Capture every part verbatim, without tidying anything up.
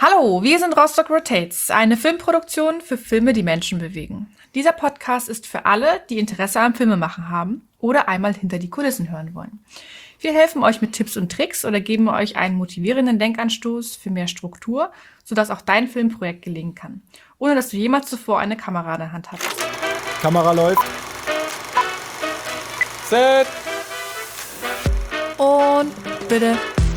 Hallo, wir sind Rostock Rotates, eine Filmproduktion für Filme, die Menschen bewegen. Dieser Podcast ist für alle, die Interesse am Filmemachen haben oder einmal hinter die Kulissen hören wollen. Wir helfen euch mit Tipps und Tricks oder geben euch einen motivierenden Denkanstoß für mehr Struktur, sodass auch dein Filmprojekt gelingen kann, ohne dass du jemals zuvor eine Kamera in der Hand hattest. Kamera läuft. Set. Und bitte.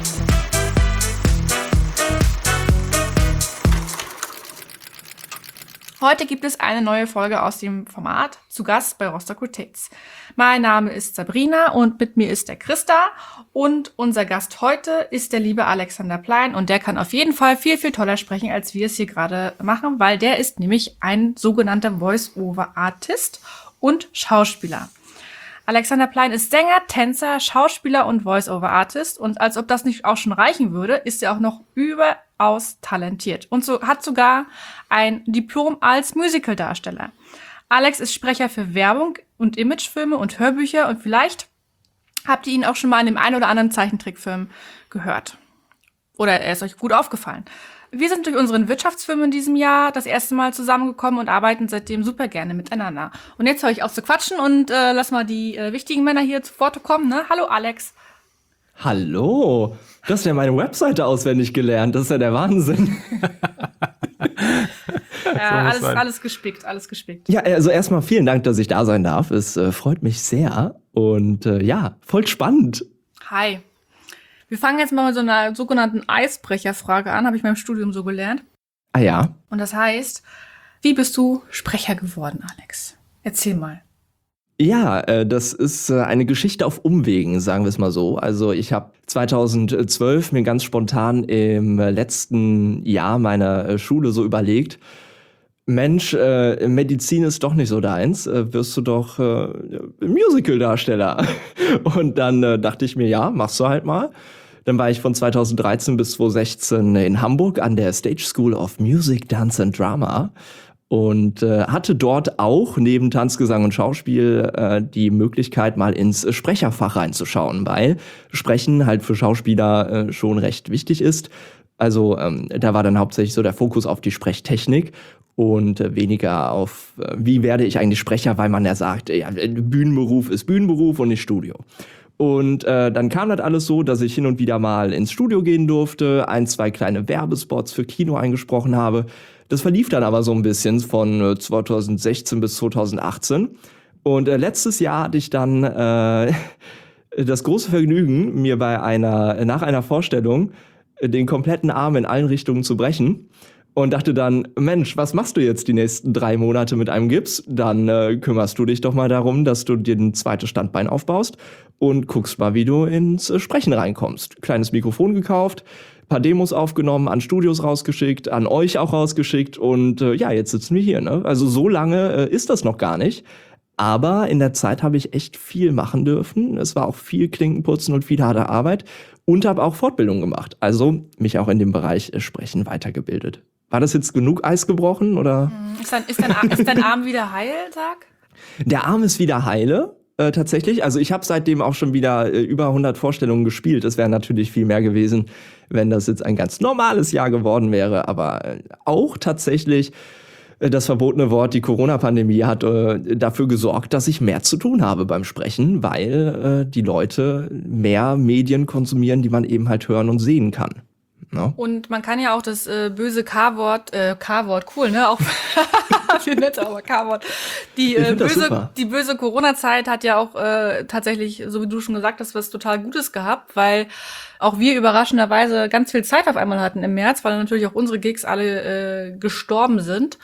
Heute gibt es eine neue Folge aus dem Format zu Gast bei Rostock Rotates. Mein Name ist Sabrina und mit mir ist der Christa und unser Gast heute ist der liebe Alexander Plein und der kann auf jeden Fall viel, viel toller sprechen, als wir es hier gerade machen, weil der ist nämlich ein sogenannter Voice-Over-Artist und Schauspieler. Alexander Plein ist Sänger, Tänzer, Schauspieler und Voice-Over-Artist und als ob das nicht auch schon reichen würde, ist er auch noch überaus talentiert und so hat sogar ein Diplom als Musicaldarsteller. Alex ist Sprecher für Werbung und Imagefilme und Hörbücher und vielleicht habt ihr ihn auch schon mal in dem einen oder anderen Zeichentrickfilm gehört. Oder er ist euch gut aufgefallen. Wir sind durch unseren Wirtschaftsfilm in diesem Jahr das erste Mal zusammengekommen und arbeiten seitdem super gerne miteinander. Und jetzt höre ich auf zu quatschen und äh, lass mal die äh, wichtigen Männer hier zu Wort kommen. Ne? Hallo Alex. Hallo, du hast ja meine Webseite auswendig gelernt, das ist ja der Wahnsinn. Ja, alles, alles gespickt, alles gespickt. Ja, also erstmal vielen Dank, dass ich da sein darf. Es äh, freut mich sehr und äh, ja, voll spannend. Hi. Wir fangen jetzt mal mit so einer sogenannten Eisbrecherfrage an, habe ich beim Studium so gelernt. Ah ja? Und das heißt, wie bist du Sprecher geworden, Alex? Erzähl mal. Ja, äh, das ist äh, eine Geschichte auf Umwegen, sagen wir es mal so. Also ich habe zweitausendzwölf mir ganz spontan im letzten Jahr meiner äh, Schule so überlegt, Mensch, äh, Medizin ist doch nicht so deins, äh, wirst du doch äh, Musical-Darsteller. Und dann äh, dachte ich mir, ja, machst du halt mal. Dann war ich von zweitausenddreizehn bis zweitausendsechzehn in Hamburg an der Stage School of Music, Dance and Drama und äh, hatte dort auch neben Tanz, Gesang und Schauspiel äh, die Möglichkeit, mal ins Sprecherfach reinzuschauen, weil Sprechen halt für Schauspieler äh, schon recht wichtig ist. Also ähm, da war dann hauptsächlich so der Fokus auf die Sprechtechnik und äh, weniger auf, äh, wie werde ich eigentlich Sprecher, weil man ja sagt, ja, Bühnenberuf ist Bühnenberuf und nicht Studio. Und äh, dann kam das alles so, dass ich hin und wieder mal ins Studio gehen durfte, ein, zwei kleine Werbespots für Kino eingesprochen habe. Das verlief dann aber so ein bisschen von äh, zweitausendsechzehn bis zweitausendachtzehn. Und äh, letztes Jahr hatte ich dann äh, das große Vergnügen, mir bei einer nach einer Vorstellung den kompletten Arm in allen Richtungen zu brechen. Und dachte dann, Mensch, was machst du jetzt die nächsten drei Monate mit einem Gips? Dann äh, kümmerst du dich doch mal darum, dass du dir ein zweites Standbein aufbaust und guckst mal, wie du ins äh, Sprechen reinkommst. Kleines Mikrofon gekauft, paar Demos aufgenommen, an Studios rausgeschickt, an euch auch rausgeschickt und äh, ja, jetzt sitzen wir hier. Ne? Also so lange äh, ist das noch gar nicht. Aber in der Zeit habe ich echt viel machen dürfen. Es war auch viel Klinkenputzen und viel harte Arbeit und habe auch Fortbildung gemacht. Also mich auch in dem Bereich äh, Sprechen weitergebildet. War das jetzt genug Eis gebrochen, oder? Ist dein, ist dein, Arm, ist dein Arm wieder heil, sag? Der Arm ist wieder heile, äh, tatsächlich. Also ich habe seitdem auch schon wieder äh, über hundert Vorstellungen gespielt. Das wäre natürlich viel mehr gewesen, wenn das jetzt ein ganz normales Jahr geworden wäre. Aber äh, auch tatsächlich äh, das verbotene Wort, die Corona-Pandemie, hat äh, dafür gesorgt, dass ich mehr zu tun habe beim Sprechen, weil äh, die Leute mehr Medien konsumieren, die man eben halt hören und sehen kann. No. Und man kann ja auch das äh, böse K-Wort, äh, K-Wort, cool, ne? Auch viel netter, aber K-Wort. Die, äh, böse, die böse Corona-Zeit hat ja auch äh, tatsächlich, so wie du schon gesagt hast, was total Gutes gehabt, weil auch wir überraschenderweise ganz viel Zeit auf einmal hatten im März, weil natürlich auch unsere Gigs alle äh, gestorben sind.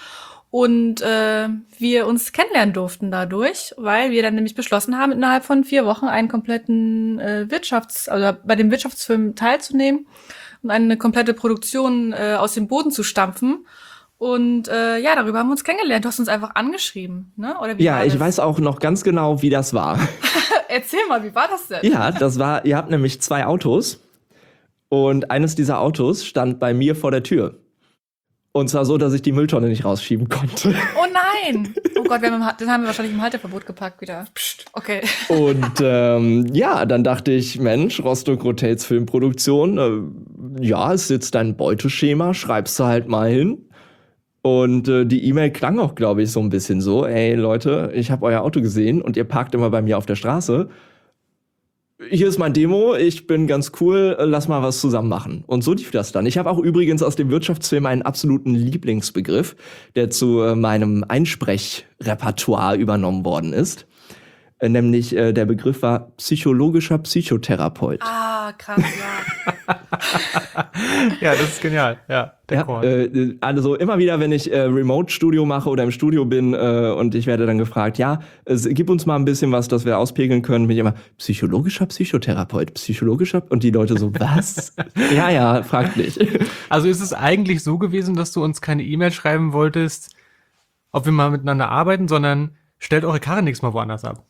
Und äh, wir uns kennenlernen durften dadurch, weil wir dann nämlich beschlossen haben, innerhalb von vier Wochen einen kompletten äh, Wirtschafts-, also bei dem Wirtschaftsfilm teilzunehmen und eine komplette Produktion äh, aus dem Boden zu stampfen. Und äh, ja, darüber haben wir uns kennengelernt. Du hast uns einfach angeschrieben, ne? Oder wie ja, war das? Ich weiß auch noch ganz genau, wie das war. Erzähl mal, wie war das denn? Ja, das war, ihr habt nämlich zwei Autos und eines dieser Autos stand bei mir vor der Tür. Und zwar so, dass ich die Mülltonne nicht rausschieben konnte. Oh nein! Oh Gott, wir haben, im- das haben wir wahrscheinlich im Halteverbot gepackt wieder. Psst, okay. Und ähm, ja, dann dachte ich, Mensch, Rostock Rotates Filmproduktion, äh, ja, ist jetzt dein Beuteschema, schreibst du halt mal hin. Und äh, die E-Mail klang auch, glaube ich, so ein bisschen so, ey Leute, ich habe euer Auto gesehen und ihr parkt immer bei mir auf der Straße. Hier ist mein Demo, ich bin ganz cool, äh, lass mal was zusammen machen. Und so lief das dann. Ich habe auch übrigens aus dem Wirtschaftsfilm einen absoluten Lieblingsbegriff, der zu äh, meinem Einsprechrepertoire übernommen worden ist. Äh, nämlich äh, der Begriff war psychologischer Psychotherapeut. Ah, krass, ja. Ja, das ist genial. Ja, der Ja, Chord. äh, also immer wieder, wenn ich äh, Remote-Studio mache oder im Studio bin äh, und ich werde dann gefragt, ja, es, gib uns mal ein bisschen was, dass wir auspegeln können, bin ich immer psychologischer Psychotherapeut, psychologischer und die Leute so, was? ja, ja, fragt nicht. Also ist es eigentlich so gewesen, dass du uns keine E-Mail schreiben wolltest, ob wir mal miteinander arbeiten, sondern stellt eure Karre nächstes Mal woanders ab.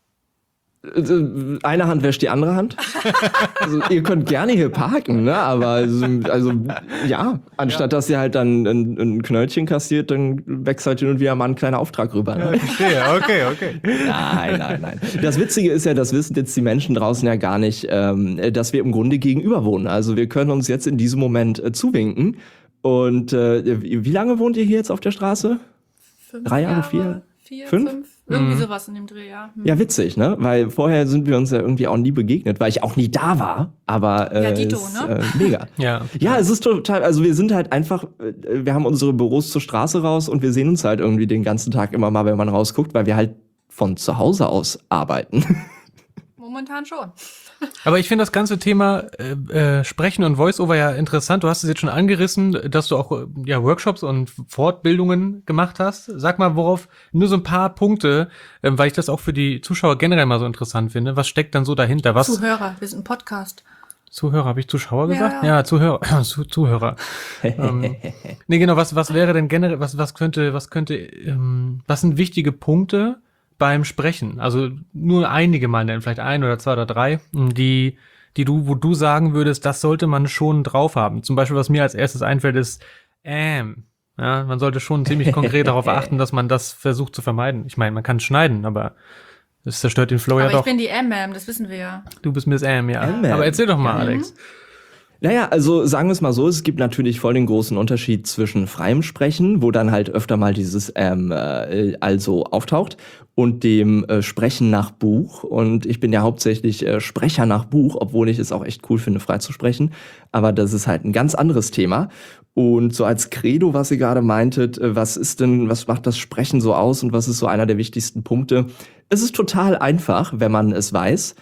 Eine Hand wäscht die andere Hand. Also, ihr könnt gerne hier parken, ne? Aber also, also ja, anstatt Ja. dass ihr halt dann ein, ein Knöllchen kassiert, dann wächst halt hin und wieder mal ein kleiner Auftrag rüber. Ne? Ja, ich verstehe. Okay, okay. Nein, nein, nein. Das Witzige ist ja, das wissen jetzt die Menschen draußen ja gar nicht, ähm, dass wir im Grunde gegenüber wohnen. Also wir können uns jetzt in diesem Moment äh, zuwinken. Und äh, wie wie lange wohnt ihr hier jetzt auf der Straße? Fünf Drei Jahre, vier? Vier, Fünf? fünf? Irgendwie Mhm. sowas in dem Dreh, ja. Hm. Ja, witzig, ne? Weil vorher sind wir uns ja irgendwie auch nie begegnet, weil ich auch nie da war. Aber äh, Ja, Dito, ist, ne? äh, mega. Ja. Ja, es ist total, also wir sind halt einfach, äh, wir haben unsere Büros zur Straße raus und wir sehen uns halt irgendwie den ganzen Tag immer mal, wenn man rausguckt, weil wir halt von zu Hause aus arbeiten. Momentan schon. Aber ich finde das ganze Thema äh, äh, Sprechen und Voice-Over ja interessant. Du hast es jetzt schon angerissen, dass du auch äh, ja, Workshops und Fortbildungen gemacht hast. Sag mal, worauf, nur so ein paar Punkte, äh, weil ich das auch für die Zuschauer generell mal so interessant finde. Was steckt dann so dahinter? Was? Zuhörer, wir sind ein Podcast. Zuhörer, habe ich Zuschauer Ja, gesagt? ja. Ja, Zuhörer. Zu, Zuhörer. ähm, nee, genau, was, was wäre denn generell, was, was könnte, was könnte, ähm, was sind wichtige Punkte beim Sprechen? Also nur einige mal nennen, vielleicht ein oder zwei oder drei, die, die du, wo du sagen würdest, das sollte man schon drauf haben. Zum Beispiel, was mir als erstes einfällt, ist, ähm, ja, man sollte schon ziemlich konkret darauf achten, dass man das versucht zu vermeiden. Ich meine, man kann es schneiden, aber das zerstört den Flow Aber ja ich doch. bin die M-Mam, das wissen wir ja. Du bist Miss M, ja. M-Mam. Aber erzähl doch mal, Geil. Alex. Naja, also sagen wir es mal so, es gibt natürlich voll den großen Unterschied zwischen freiem Sprechen, wo dann halt öfter mal dieses ähm, äh, also auftaucht, und dem äh, Sprechen nach Buch. Und ich bin ja hauptsächlich äh, Sprecher nach Buch, obwohl ich es auch echt cool finde, frei zu sprechen. Aber das ist halt ein ganz anderes Thema. Und so als Credo, was ihr gerade meintet, äh, was ist denn, was macht das Sprechen so aus und was ist so einer der wichtigsten Punkte? Es ist total einfach, wenn man es weiß.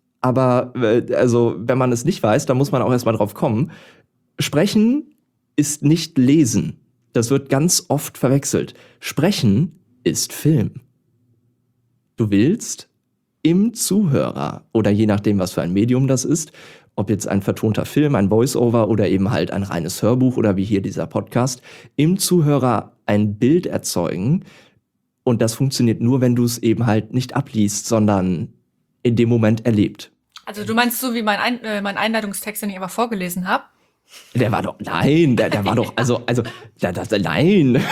Aber äh, also, wenn man es nicht weiß, dann muss man auch erstmal drauf kommen. Sprechen ist nicht Lesen. Das wird ganz oft verwechselt. Sprechen ist Film. Du willst im Zuhörer oder je nachdem, was für ein Medium das ist, ob jetzt ein vertonter Film, ein Voice-Over oder eben halt ein reines Hörbuch oder wie hier dieser Podcast, im Zuhörer ein Bild erzeugen. Und das funktioniert nur, wenn du es eben halt nicht abliest, sondern in dem Moment erlebt. Also du meinst so wie mein, Ein äh, mein Einleitungstext, den ich aber vorgelesen habe? Der war doch, nein, der, der war doch, also, also, der, der, der, nein.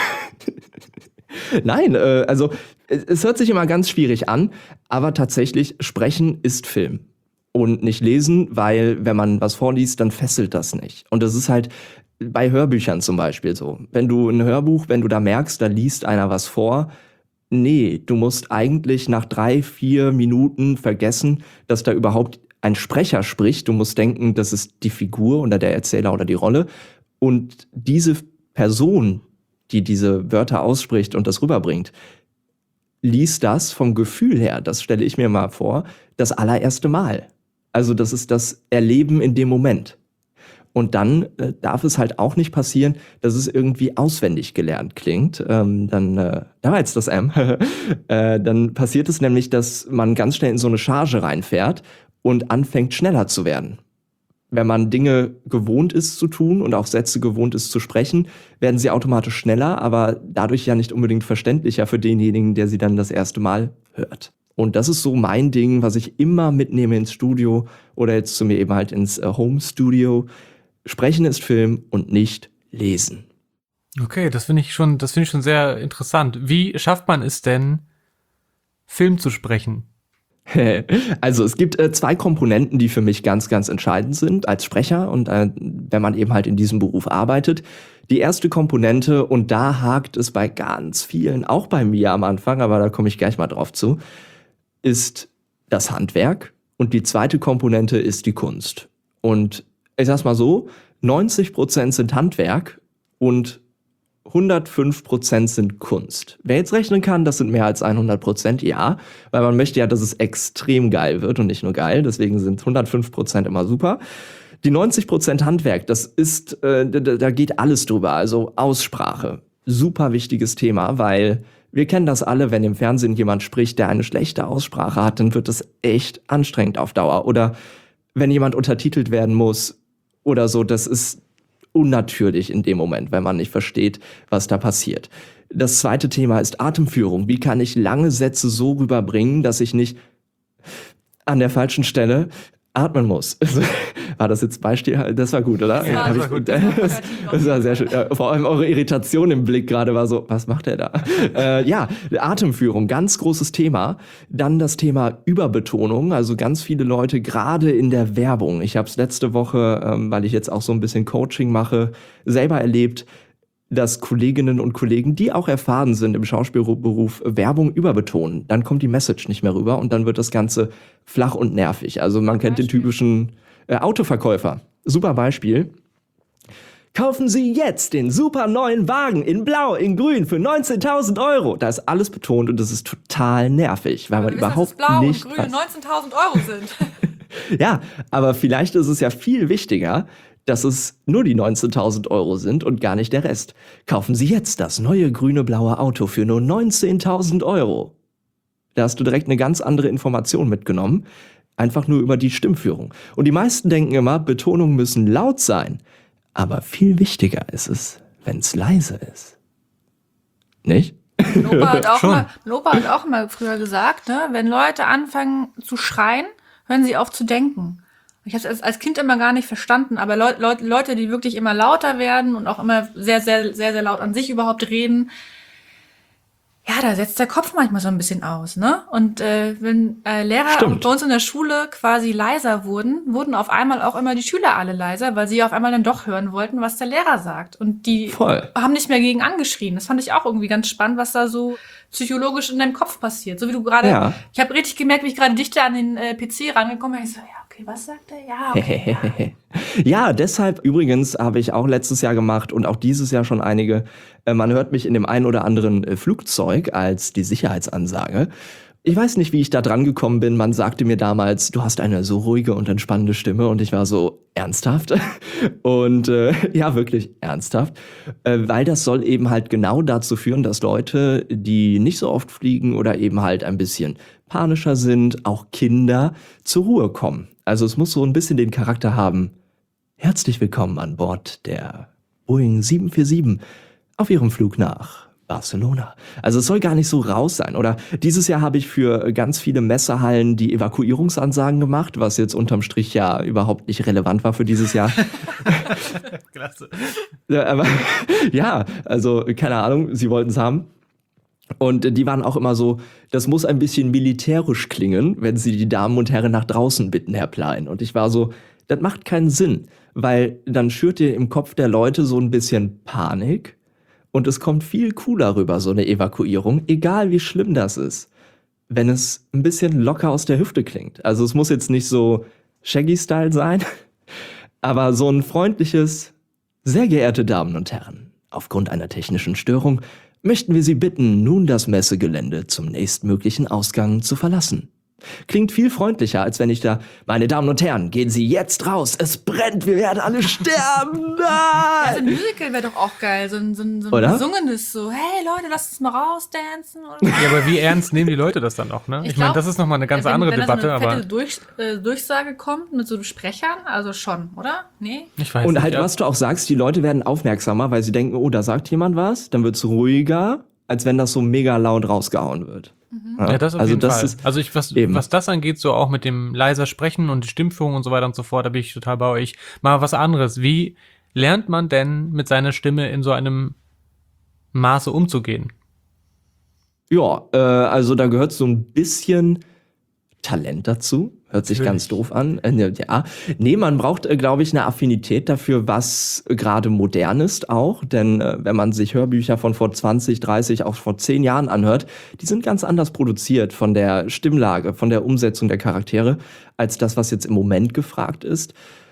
Nein, äh, also, es, es hört sich immer ganz schwierig an, aber tatsächlich, Sprechen ist Film. Und nicht lesen, weil, wenn man was vorliest, dann fesselt das nicht. Und das ist halt bei Hörbüchern zum Beispiel so. Wenn du ein Hörbuch, wenn du da merkst, da liest einer was vor, nee, du musst eigentlich nach drei, vier Minuten vergessen, dass da überhaupt ein Sprecher spricht. Du musst denken, das ist die Figur oder der Erzähler oder die Rolle. Und diese Person, die diese Wörter ausspricht und das rüberbringt, liest das vom Gefühl her, das stelle ich mir mal vor, das allererste Mal. Also das ist das Erleben in dem Moment. Und dann äh, darf es halt auch nicht passieren, dass es irgendwie auswendig gelernt klingt. Ähm, dann, äh, da war jetzt das M. äh, dann passiert es nämlich, dass man ganz schnell in so eine Charge reinfährt und anfängt schneller zu werden. Wenn man Dinge gewohnt ist zu tun und auch Sätze gewohnt ist zu sprechen, werden sie automatisch schneller, aber dadurch ja nicht unbedingt verständlicher für denjenigen, der sie dann das erste Mal hört. Und das ist so mein Ding, was ich immer mitnehme ins Studio oder jetzt zu mir eben halt ins äh, Home Studio. Sprechen ist Film und nicht Lesen. Okay, das finde ich schon, das finde ich schon sehr interessant. Wie schafft man es denn, Film zu sprechen? Also es gibt äh, zwei Komponenten, die für mich ganz, ganz entscheidend sind als Sprecher und äh, wenn man eben halt in diesem Beruf arbeitet. Die erste Komponente, und da hakt es bei ganz vielen, auch bei mir am Anfang, aber da komme ich gleich mal drauf zu, ist das Handwerk und die zweite Komponente ist die Kunst. Und ich sag's mal so, neunzig Prozent sind Handwerk und hundertfünf Prozent sind Kunst. Wer jetzt rechnen kann, das sind mehr als hundert Prozent, ja, weil man möchte ja, dass es extrem geil wird und nicht nur geil, deswegen sind hundertfünf Prozent immer super. Die neunzig Prozent Handwerk, das ist, äh, da, da geht alles drüber, also Aussprache, super wichtiges Thema, weil wir kennen das alle, wenn im Fernsehen jemand spricht, der eine schlechte Aussprache hat, dann wird das echt anstrengend auf Dauer. Oder wenn jemand untertitelt werden muss oder so, das ist unnatürlich in dem Moment, wenn man nicht versteht, was da passiert. Das zweite Thema ist Atemführung. Wie kann ich lange Sätze so rüberbringen, dass ich nicht an der falschen Stelle atmen muss? War das jetzt Beispiel? Das war gut, oder? Das war, Hab das ich, war gut. Das, das war sehr schön. Ja, vor allem eure Irritation im Blick gerade war so, was macht er da? äh, ja, Atemführung, ganz großes Thema. Dann das Thema Überbetonung, also ganz viele Leute, gerade in der Werbung. Ich habe es letzte Woche, ähm, weil ich jetzt auch so ein bisschen Coaching mache, selber erlebt, dass Kolleginnen und Kollegen, die auch erfahren sind im Schauspielberuf, Werbung überbetonen. Dann kommt die Message nicht mehr rüber und dann wird das Ganze flach und nervig. Also man kennt den typischen äh, Autoverkäufer. Super Beispiel. Kaufen Sie jetzt den super neuen Wagen in Blau, in Grün für neunzehntausend Euro. Da ist alles betont und das ist total nervig, weil Aber man wir wissen, überhaupt dass Blau nicht und Grün neunzehntausend Euro sind. Ja, aber vielleicht ist es ja viel wichtiger, dass es nur die neunzehntausend Euro sind und gar nicht der Rest. Kaufen Sie jetzt das neue grüne-blaue Auto für nur neunzehntausend Euro. Da hast du direkt eine ganz andere Information mitgenommen, einfach nur über die Stimmführung. Und die meisten denken immer, Betonungen müssen laut sein. Aber viel wichtiger ist es, wenn es leise ist. Nicht? Mein Opa hat auch Schon. immer, mein Opa hat auch immer früher gesagt, ne, wenn Leute anfangen zu schreien, hören sie auf zu denken. Ich habe es als, als Kind immer gar nicht verstanden, aber Leut, Leut, Leute, die wirklich immer lauter werden und auch immer sehr, sehr, sehr, sehr laut an sich überhaupt reden, ja, da setzt der Kopf manchmal so ein bisschen aus, ne? Und äh, wenn äh, Lehrer Stimmt. bei uns in der Schule quasi leiser wurden, wurden auf einmal auch immer die Schüler alle leiser, weil sie auf einmal dann doch hören wollten, was der Lehrer sagt. Und die Voll. haben nicht mehr gegen angeschrien. Das fand ich auch irgendwie ganz spannend, was da so psychologisch in deinem Kopf passiert. So wie du gerade, Ja. ich habe richtig gemerkt, wie ich gerade dichter an den äh, P C rangekommen bin. Ich so, ja, okay, was sagt er? Ja, okay. Ja, deshalb übrigens habe ich auch letztes Jahr gemacht und auch dieses Jahr schon einige. Äh, man hört mich in dem einen oder anderen äh, Flugzeug als die Sicherheitsansage. Ich weiß nicht, wie ich da dran gekommen bin. Man sagte mir damals, du hast eine so ruhige und entspannende Stimme. Und ich war so, ernsthaft? Und äh, ja, wirklich ernsthaft. Äh, weil das soll eben halt genau dazu führen, dass Leute, die nicht so oft fliegen oder eben halt ein bisschen panischer sind, auch Kinder, zur Ruhe kommen. Also es muss so ein bisschen den Charakter haben. Herzlich willkommen an Bord der Boeing sieben vier sieben auf ihrem Flug nach Barcelona. Also es soll gar nicht so raus sein. Oder dieses Jahr habe ich für ganz viele Messehallen die Evakuierungsansagen gemacht, was jetzt unterm Strich ja überhaupt nicht relevant war für dieses Jahr. Klasse. Ja, aber ja, also keine Ahnung, sie wollten es haben. Und die waren auch immer so, das muss ein bisschen militärisch klingen, wenn sie die Damen und Herren nach draußen bitten, Herr Plein. Und ich war so, das macht keinen Sinn, weil dann schürt ihr im Kopf der Leute so ein bisschen Panik und es kommt viel cooler rüber, so eine Evakuierung, egal wie schlimm das ist, wenn es ein bisschen locker aus der Hüfte klingt. Also es muss jetzt nicht so Shaggy-Style sein, aber so ein freundliches, sehr geehrte Damen und Herren, aufgrund einer technischen Störung möchten wir Sie bitten, nun das Messegelände zum nächstmöglichen Ausgang zu verlassen. Klingt viel freundlicher, als wenn ich da, meine Damen und Herren, gehen Sie jetzt raus, es brennt, wir werden alle sterben. Ja, so ein Nein! Musical wäre doch auch geil. So ein, so ein, so ein Oder? gesungenes, so, hey Leute, lasst uns mal rausdancen. Oder? Ja, aber wie ernst nehmen die Leute das dann auch, ne? Ich, Ich meine, glaub, das ist nochmal eine ganz wenn, andere wenn Debatte, da so eine aber fette Durch, äh, Durchsage kommt mit so Sprechern, also schon, oder? Nee? ich weiß Und nicht. halt, ja. was du auch sagst, die Leute werden aufmerksamer, weil sie denken, oh, da sagt jemand was, dann wird's ruhiger, als wenn das so mega laut rausgehauen wird. Ja, das auf also jeden das Fall. ist Also ich, was, eben. was das angeht, so auch mit dem leiser Sprechen und die Stimmführung und so weiter und so fort, da bin ich total bei euch. Mal was anderes. Wie lernt man denn mit seiner Stimme in so einem Maße umzugehen? Ja, äh, also da gehört so ein bisschen Talent dazu. Hört sich Natürlich. ganz doof an. Äh, ne, ja. Nee, man braucht, äh, glaube ich, eine Affinität dafür, was äh, gerade modern ist auch. Denn äh, wenn man sich Hörbücher von vor zwanzig, dreißig, auch vor zehn Jahren anhört, die sind ganz anders produziert von der Stimmlage, von der Umsetzung der Charaktere, als das, was jetzt im Moment gefragt ist.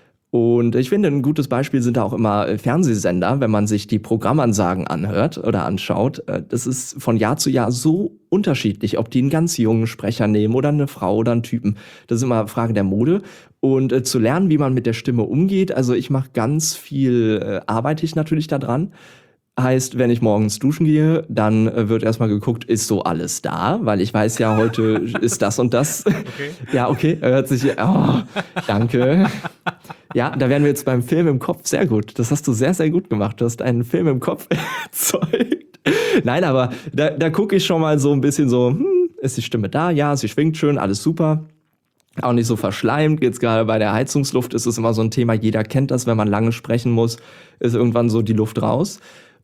Und ich finde, ein gutes Beispiel sind da auch immer äh, Fernsehsender, wenn man sich die Programmansagen anhört oder anschaut. Äh, Das ist von Jahr zu Jahr so unterschiedlich, ob die einen ganz jungen Sprecher nehmen oder eine Frau oder einen Typen. Das ist immer Frage der Mode. Und äh, zu lernen, wie man mit der Stimme umgeht, also ich mache ganz viel, äh, arbeite ich natürlich da dran. Heißt, wenn ich morgens duschen gehe, dann äh, wird erstmal geguckt, ist so alles da, weil ich weiß ja, heute ist das und das. Okay. Ja, okay, hört sich, oh, danke. Ja, da wären wir jetzt beim Film im Kopf. Sehr gut, das hast du sehr, sehr gut gemacht. Du hast einen Film im Kopf erzeugt. Nein, aber da, da gucke ich schon mal so ein bisschen so, hm, ist die Stimme da? Ja, sie schwingt schön, alles super. Auch nicht so verschleimt. Jetzt gerade bei der Heizungsluft ist es immer so ein Thema, jeder kennt das, wenn man lange sprechen muss, ist irgendwann so die Luft raus.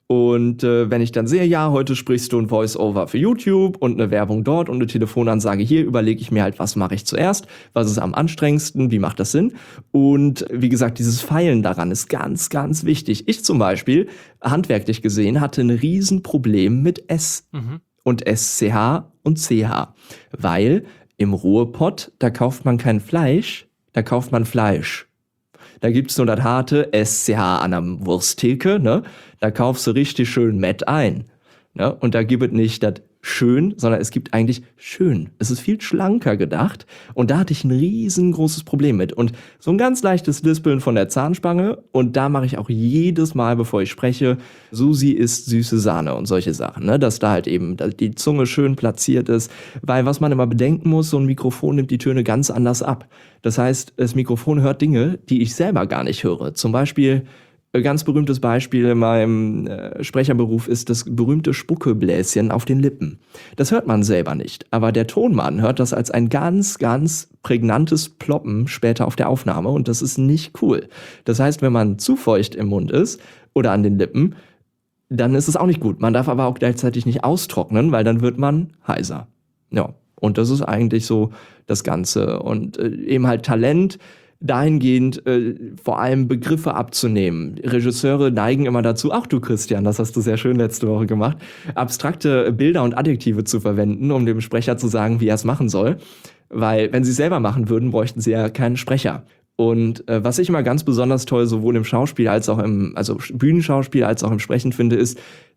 Und äh, wenn ich dann sehe, ja, heute sprichst du ein Voice-Over für YouTube und eine Werbung dort und eine Telefonansage hier, überlege ich mir halt, was mache ich zuerst, was ist am anstrengendsten, wie macht das Sinn? Und wie gesagt, dieses Feilen daran ist ganz, ganz wichtig. Ich zum Beispiel, handwerklich gesehen, hatte ein Riesenproblem mit S Mhm. und S C H und C H, weil im Ruhrpott, da kauft man kein Fleisch, da kauft man Fleisch. Da gibt's nur das harte S C H an der Wursttheke, ne? Da kaufst du richtig schön Mett ein, ne? Und da gibt es nicht das schön, sondern es gibt eigentlich schön. Es ist viel schlanker gedacht und da hatte ich ein riesengroßes Problem mit. Und so ein ganz leichtes Lispeln von der Zahnspange und da mache ich auch jedes Mal, bevor ich spreche, Susi isst süße Sahne und solche Sachen, ne? Dass da halt eben die Zunge schön platziert ist, weil was man immer bedenken muss, so ein Mikrofon nimmt die Töne ganz anders ab. Das heißt, das Mikrofon hört Dinge, die ich selber gar nicht höre. Zum Beispiel, ein ganz berühmtes Beispiel in meinem äh, Sprecherberuf ist das berühmte Spuckebläschen auf den Lippen. Das hört man selber nicht, aber der Tonmann hört das als ein ganz, ganz prägnantes Ploppen später auf der Aufnahme und das ist nicht cool. Das heißt, wenn man zu feucht im Mund ist oder an den Lippen, dann ist es auch nicht gut. Man darf aber auch gleichzeitig nicht austrocknen, weil dann wird man heiser. Ja, und das ist eigentlich so das Ganze. Und äh, eben halt Talent, dahingehend äh, vor allem Begriffe abzunehmen. Regisseure neigen immer dazu, auch du Christian, das hast du sehr schön letzte Woche gemacht, abstrakte Bilder und Adjektive zu verwenden, um dem Sprecher zu sagen, wie er es machen soll. Weil wenn sie es selber machen würden, bräuchten sie ja keinen Sprecher. Und äh, was ich immer ganz besonders toll sowohl im Schauspiel als auch im, also Bühnenschauspiel als auch im Sprechen finde, ist,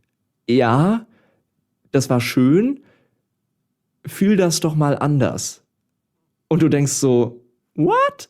ja, das war schön, fühl das doch mal anders. Und du denkst so, what?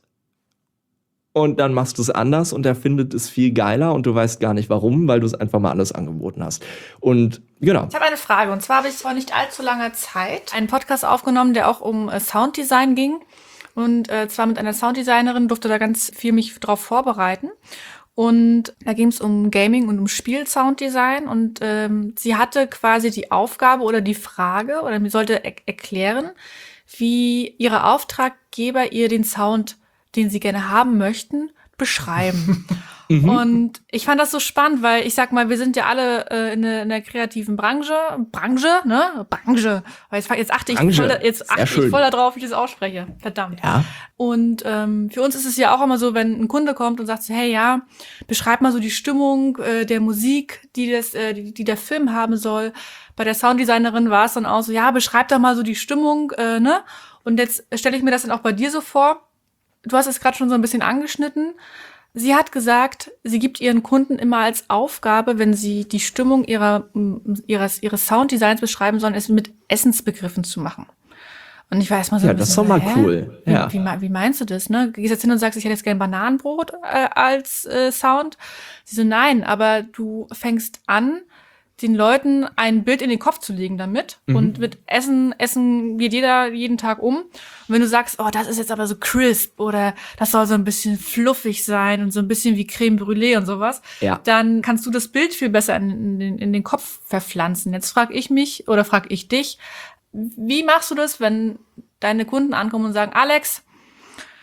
Und dann machst du es anders und er findet es viel geiler und du weißt gar nicht warum, weil du es einfach mal anders angeboten hast. Und genau. Ich habe eine Frage und zwar habe ich vor nicht allzu langer Zeit einen Podcast aufgenommen, der auch um äh, Sounddesign ging. Und äh, zwar mit einer Sounddesignerin, durfte da ganz viel mich drauf vorbereiten. Und da ging es um Gaming und um Spiel-Sounddesign. Und ähm, sie hatte quasi die Aufgabe oder die Frage, oder mir sollte er- erklären, wie ihre Auftraggeber ihr den Sound, den sie gerne haben möchten, beschreiben. Und ich fand das so spannend, weil ich sag mal, wir sind ja alle äh, in, der, in der kreativen Branche, Branche, ne? Branche. Weil jetzt, jetzt achte ich Branche. voll, da, jetzt Sehr achte ich schön. voll darauf, wie ich das ausspreche. Verdammt. Ja. Und ähm, für uns ist es ja auch immer so, wenn ein Kunde kommt und sagt so, hey, ja, beschreib mal so die Stimmung äh, der Musik, die das, äh, die, die der Film haben soll. Bei der Sounddesignerin war es dann auch so, ja, beschreib doch mal so die Stimmung, äh, ne? Und jetzt stelle ich mir das dann auch bei dir so vor. Du hast es gerade schon so ein bisschen angeschnitten. Sie hat gesagt, sie gibt ihren Kunden immer als Aufgabe, wenn sie die Stimmung ihrer, ihres, ihres Sounddesigns beschreiben sollen, es mit Essensbegriffen zu machen. Und ich weiß mal so Ja, ein das ist bisschen, doch mal hä? cool. Ja. Wie, wie, wie meinst du das, ne? Du gehst jetzt hin und sagst, ich hätte jetzt gerne Bananenbrot äh, als äh, Sound. Sie so, nein, aber du fängst an, den Leuten ein Bild in den Kopf zu legen damit Mhm. und mit Essen, Essen geht jeder jeden Tag um. Und wenn du sagst, oh, das ist jetzt aber so crisp oder das soll so ein bisschen fluffig sein und so ein bisschen wie Creme Brûlée und sowas, Ja. dann kannst du das Bild viel besser in, in, den, in den Kopf verpflanzen. Jetzt frage ich mich oder frage ich dich, wie machst du das, wenn deine Kunden ankommen und sagen, Alex,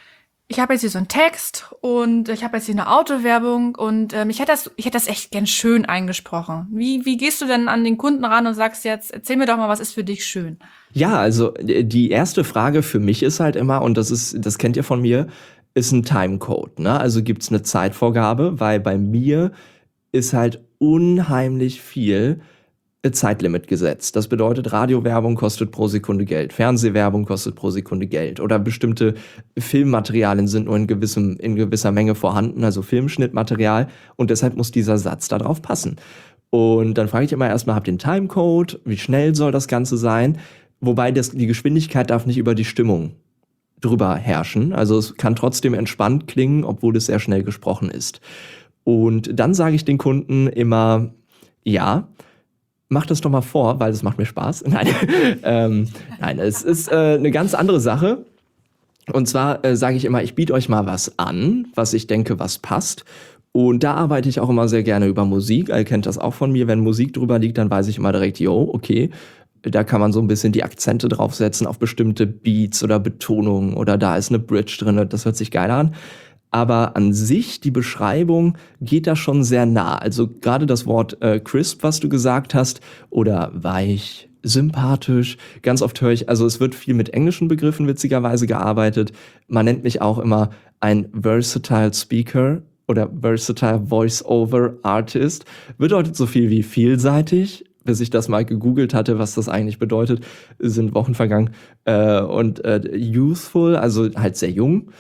ich habe jetzt hier so einen Text und ich habe jetzt hier eine Autowerbung und ähm, ich hätte das, ich hätte das echt gern schön eingesprochen. Wie, wie gehst du denn an den Kunden ran und sagst jetzt, erzähl mir doch mal, was ist für dich schön? Ja, also äh, die erste Frage für mich ist halt immer, und das ist, das kennt ihr von mir, ist ein Timecode, ne? Also gibt's eine Zeitvorgabe, weil bei mir ist halt unheimlich viel äh, Zeitlimit gesetzt. Das bedeutet, Radiowerbung kostet pro Sekunde Geld, Fernsehwerbung kostet pro Sekunde Geld oder bestimmte Filmmaterialien sind nur in gewissem, in gewisser Menge vorhanden, also Filmschnittmaterial, und deshalb muss dieser Satz da drauf passen. Und dann frage ich immer erstmal, habt ihr einen Timecode? Wie schnell soll das Ganze sein? Wobei das, die Geschwindigkeit darf nicht über die Stimmung drüber herrschen. Also es kann trotzdem entspannt klingen, obwohl es sehr schnell gesprochen ist. Und dann sage ich den Kunden immer, ja, mach das doch mal vor, weil das macht mir Spaß. Nein, ähm, nein, es ist äh, eine ganz andere Sache. Und zwar äh, sage ich immer, ich biete euch mal was an, was ich denke, was passt. Und da arbeite ich auch immer sehr gerne über Musik. Ihr kennt das auch von mir. Wenn Musik drüber liegt, dann weiß ich immer direkt, yo, okay, da kann man so ein bisschen die Akzente draufsetzen auf bestimmte Beats oder Betonungen oder da ist eine Bridge drin. Das hört sich geil an. Aber an sich, die Beschreibung geht da schon sehr nah. Also gerade das Wort äh, crisp, was du gesagt hast, oder weich, sympathisch. Ganz oft höre ich, also es wird viel mit englischen Begriffen witzigerweise gearbeitet. Man nennt mich auch immer ein versatile Speaker oder versatile Voice-over Artist. Bedeutet so viel wie vielseitig. Bis ich das mal gegoogelt hatte, was das eigentlich bedeutet, sind Wochen vergangen. Äh, und äh, youthful, also halt sehr jung.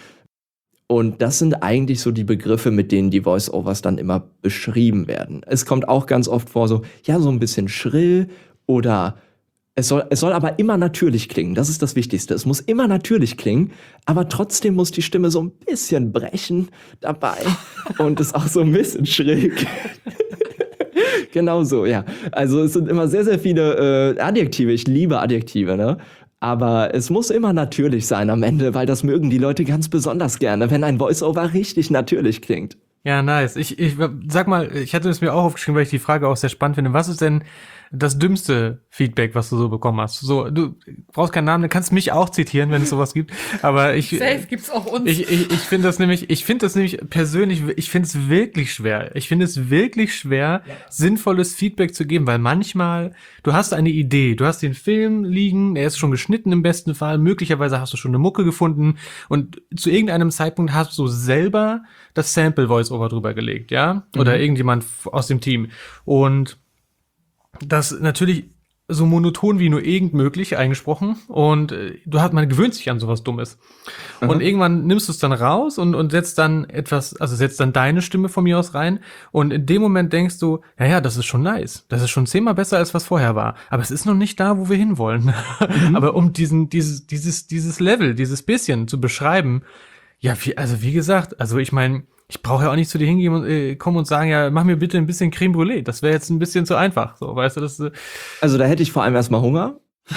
Und das sind eigentlich so die Begriffe, mit denen die Voice-Overs dann immer beschrieben werden. Es kommt auch ganz oft vor, so, ja, so ein bisschen schrill oder es soll, es soll aber immer natürlich klingen. Das ist das Wichtigste. Es muss immer natürlich klingen, aber trotzdem muss die Stimme so ein bisschen brechen dabei und es auch so ein bisschen schrill. Genau so, ja. Also es sind immer sehr, sehr viele äh, Adjektive. Ich liebe Adjektive, ne? Aber es muss immer natürlich sein am Ende, weil das mögen die Leute ganz besonders gerne, wenn ein Voice-Over richtig natürlich klingt. Ja, nice. Ich, ich sag mal, ich hatte es mir auch aufgeschrieben, weil ich die Frage auch sehr spannend finde. Was ist denn das dümmste Feedback, was du so bekommen hast? So, du brauchst keinen Namen, du kannst mich auch zitieren, wenn es sowas gibt. Aber ich, Safe gibt's auch uns. Ich, ich, ich finde das nämlich, ich finde das nämlich persönlich, ich finde es wirklich schwer. Ich finde es wirklich schwer, ja. sinnvolles Feedback zu geben, weil manchmal, du hast eine Idee, du hast den Film liegen, er ist schon geschnitten im besten Fall, möglicherweise hast du schon eine Mucke gefunden und zu irgendeinem Zeitpunkt hast du selber das Sample Voice-Over drüber gelegt, ja? Oder mhm. irgendjemand aus dem Team. Und das natürlich so monoton wie nur irgend möglich eingesprochen und äh, du hast, man gewöhnt sich an sowas Dummes. Mhm. Und irgendwann nimmst du es dann raus und, und setzt dann etwas, also setzt dann deine Stimme von mir aus rein und in dem Moment denkst du, ja, ja, das ist schon nice. Das ist schon zehnmal besser, als was vorher war. Aber es ist noch nicht da, wo wir hinwollen. Mhm. Aber um diesen, dieses, dieses, dieses Level, dieses bisschen zu beschreiben, ja, wie, also wie gesagt, also ich meine, ich brauche ja auch nicht zu dir hingehen und äh, kommen und sagen, ja, mach mir bitte ein bisschen Creme Brûlée. Das wäre jetzt ein bisschen zu einfach, so, weißt du, das. Äh also da hätte ich vor allem erstmal Hunger.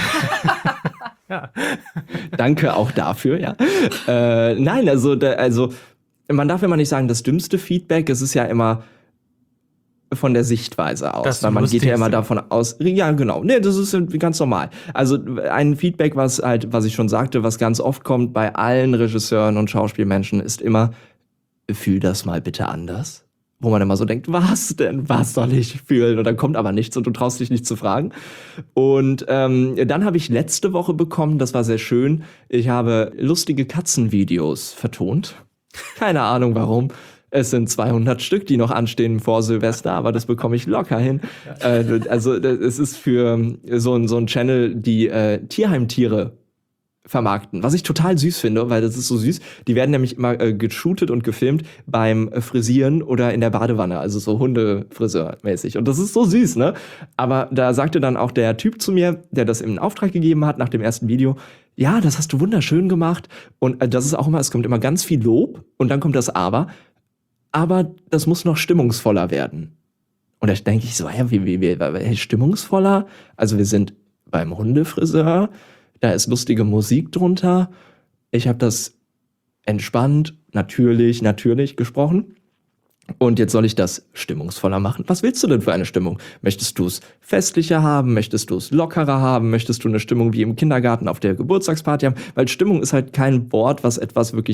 Ja. Danke auch dafür, ja. äh, nein, also, da, also man darf immer nicht sagen, das dümmste Feedback, es ist ja immer von der Sichtweise aus, das weil man geht ja immer davon aus, ja genau, nee, das ist ganz normal. Also ein Feedback, was halt, was ich schon sagte, was ganz oft kommt bei allen Regisseuren und Schauspielmenschen, ist immer, fühl das mal bitte anders. Wo man immer so denkt, was denn, was soll ich fühlen? Und dann kommt aber nichts und du traust dich nicht zu fragen. Und ähm, dann habe ich letzte Woche bekommen, das war sehr schön, ich habe lustige Katzenvideos vertont. Keine Ahnung warum. Es sind zweihundert Stück, die noch anstehen vor Silvester, aber das bekomme ich locker hin. Ja. Äh, also es ist für so ein, so ein Channel, die äh, Tierheimtiere vermarkten, was ich total süß finde, weil das ist so süß. Die werden nämlich immer äh, geshootet und gefilmt beim äh, Frisieren oder in der Badewanne, also so Hundefriseur-mäßig. Und das ist so süß, ne? Aber da sagte dann auch der Typ zu mir, der das in Auftrag gegeben hat nach dem ersten Video, ja, das hast du wunderschön gemacht. Und äh, das ist auch immer, es kommt immer ganz viel Lob und dann kommt das Aber. Aber das muss noch stimmungsvoller werden. Und da denke ich so, ja, wie, wie, wie, wie stimmungsvoller? Also wir sind beim Hundefriseur, da ist lustige Musik drunter. Ich habe das entspannt, natürlich, natürlich gesprochen. Und jetzt soll ich das stimmungsvoller machen. Was willst du denn für eine Stimmung? Möchtest du es festlicher haben? Möchtest du es lockerer haben? Möchtest du eine Stimmung wie im Kindergarten auf der Geburtstagsparty haben? Weil Stimmung ist halt kein Wort, was etwas wirklich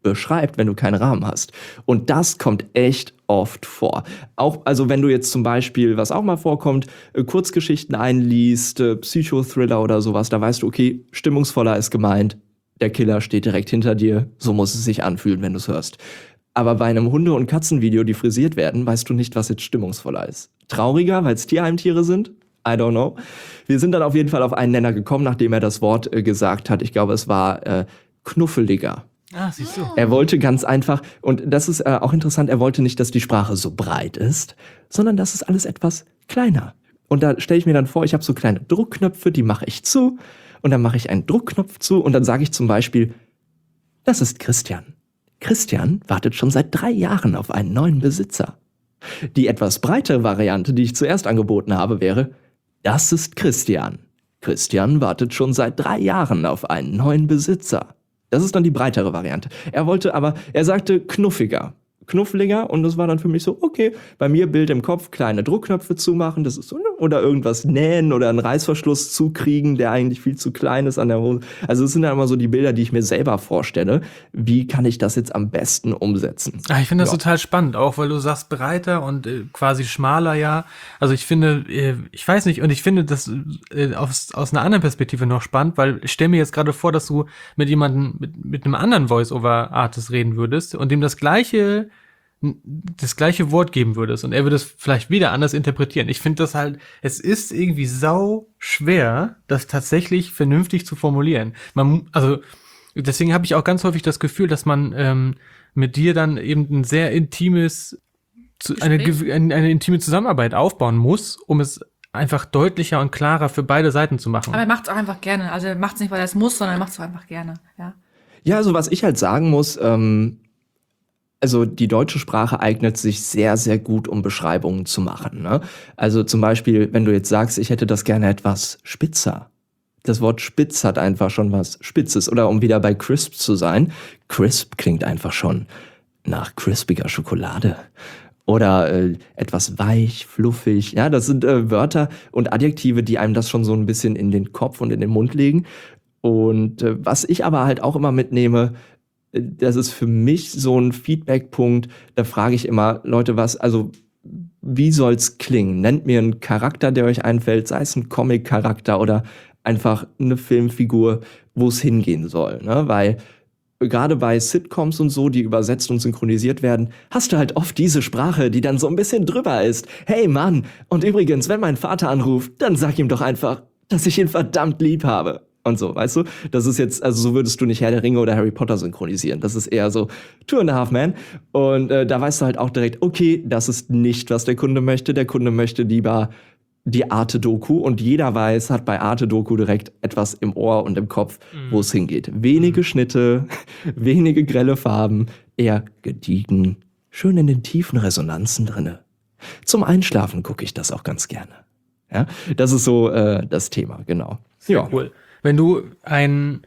beschreibt, wenn du keinen Rahmen hast. Und das kommt echt oft vor. Auch, also wenn du jetzt zum Beispiel, was auch mal vorkommt, äh, Kurzgeschichten einliest, äh, Psychothriller oder sowas, da weißt du, okay, stimmungsvoller ist gemeint, der Killer steht direkt hinter dir, so muss es sich anfühlen, wenn du es hörst. Aber bei einem Hunde- und Katzenvideo, die frisiert werden, weißt du nicht, was jetzt stimmungsvoller ist. Trauriger, weil es Tierheimtiere sind? I don't know. Wir sind dann auf jeden Fall auf einen Nenner gekommen, nachdem er das Wort äh, gesagt hat. Ich glaube, es war äh, knuffeliger. Ah, siehst du. Er wollte ganz einfach, und das ist äh, auch interessant, er wollte nicht, dass die Sprache so breit ist, sondern das ist alles etwas kleiner. Und da stelle ich mir dann vor, ich habe so kleine Druckknöpfe, die mache ich zu, und dann mache ich einen Druckknopf zu, und dann sage ich zum Beispiel, das ist Christian. Christian wartet schon seit drei Jahren auf einen neuen Besitzer. Die etwas breitere Variante, die ich zuerst angeboten habe, wäre, das ist Christian. Christian wartet schon seit drei Jahren auf einen neuen Besitzer. Das ist dann die breitere Variante. Er wollte aber, er sagte knuffiger. Knuffeliger, und das war dann für mich so, okay, bei mir Bild im Kopf, kleine Druckknöpfe zumachen, das ist so, oder irgendwas nähen oder einen Reißverschluss zukriegen, der eigentlich viel zu klein ist an der Hose. Also es sind dann immer so die Bilder, die ich mir selber vorstelle. Wie kann ich das jetzt am besten umsetzen? Ah, ich finde das Ja. total spannend, auch weil du sagst breiter und äh, quasi schmaler, ja. Also ich finde, äh, ich weiß nicht, und ich finde das äh, aus, aus einer anderen Perspektive noch spannend, weil ich stelle mir jetzt gerade vor, dass du mit jemandem, mit, mit einem anderen Voice-Over-Artist reden würdest und dem das gleiche das gleiche Wort geben würdest und er würde es vielleicht wieder anders interpretieren. Ich finde das halt, es ist irgendwie sau schwer, das tatsächlich vernünftig zu formulieren. Man, also deswegen habe ich auch ganz häufig das Gefühl, dass man ähm, mit dir dann eben ein sehr intimes, zu, eine, Gespräch? eine, eine intime Zusammenarbeit aufbauen muss, um es einfach deutlicher und klarer für beide Seiten zu machen. Aber er macht es auch einfach gerne. Also er macht es nicht, weil er es muss, sondern er macht es auch einfach gerne. Ja. Ja, also was ich halt sagen muss, ähm, also die deutsche Sprache eignet sich sehr, sehr gut, um Beschreibungen zu machen. Ne? Also zum Beispiel, wenn du jetzt sagst, ich hätte das gerne etwas spitzer. Das Wort spitz hat einfach schon was Spitzes. Oder um wieder bei crisp zu sein, crisp klingt einfach schon nach crispiger Schokolade. Oder äh, etwas weich, fluffig. Ja, das sind äh, Wörter und Adjektive, die einem das schon so ein bisschen in den Kopf und in den Mund legen. Und äh, was ich aber halt auch immer mitnehme, das ist für mich so ein Feedback-Punkt, da frage ich immer, Leute, was, also wie soll's klingen? Nennt mir einen Charakter, der euch einfällt, sei es ein Comic-Charakter oder einfach eine Filmfigur, wo es hingehen soll, ne? Weil gerade bei Sitcoms und so, die übersetzt und synchronisiert werden, hast du halt oft diese Sprache, die dann so ein bisschen drüber ist. Hey Mann, und übrigens, wenn mein Vater anruft, dann sag ihm doch einfach, dass ich ihn verdammt lieb habe. Und so, weißt du? Das ist jetzt, also so würdest du nicht Herr der Ringe oder Harry Potter synchronisieren. Das ist eher so Two and a Half Men. Und äh, da weißt du halt auch direkt, okay, das ist nicht, was der Kunde möchte. Der Kunde möchte lieber die Arte-Doku. Und jeder weiß, hat bei Arte-Doku direkt etwas im Ohr und im Kopf, mhm. wo es hingeht. Wenige mhm. Schnitte, wenige grelle Farben, eher gediegen, schön in den tiefen Resonanzen drinne. Zum Einschlafen gucke ich das auch ganz gerne. Ja, das ist so äh, das Thema, genau. Sehr ja. cool. Wenn du einen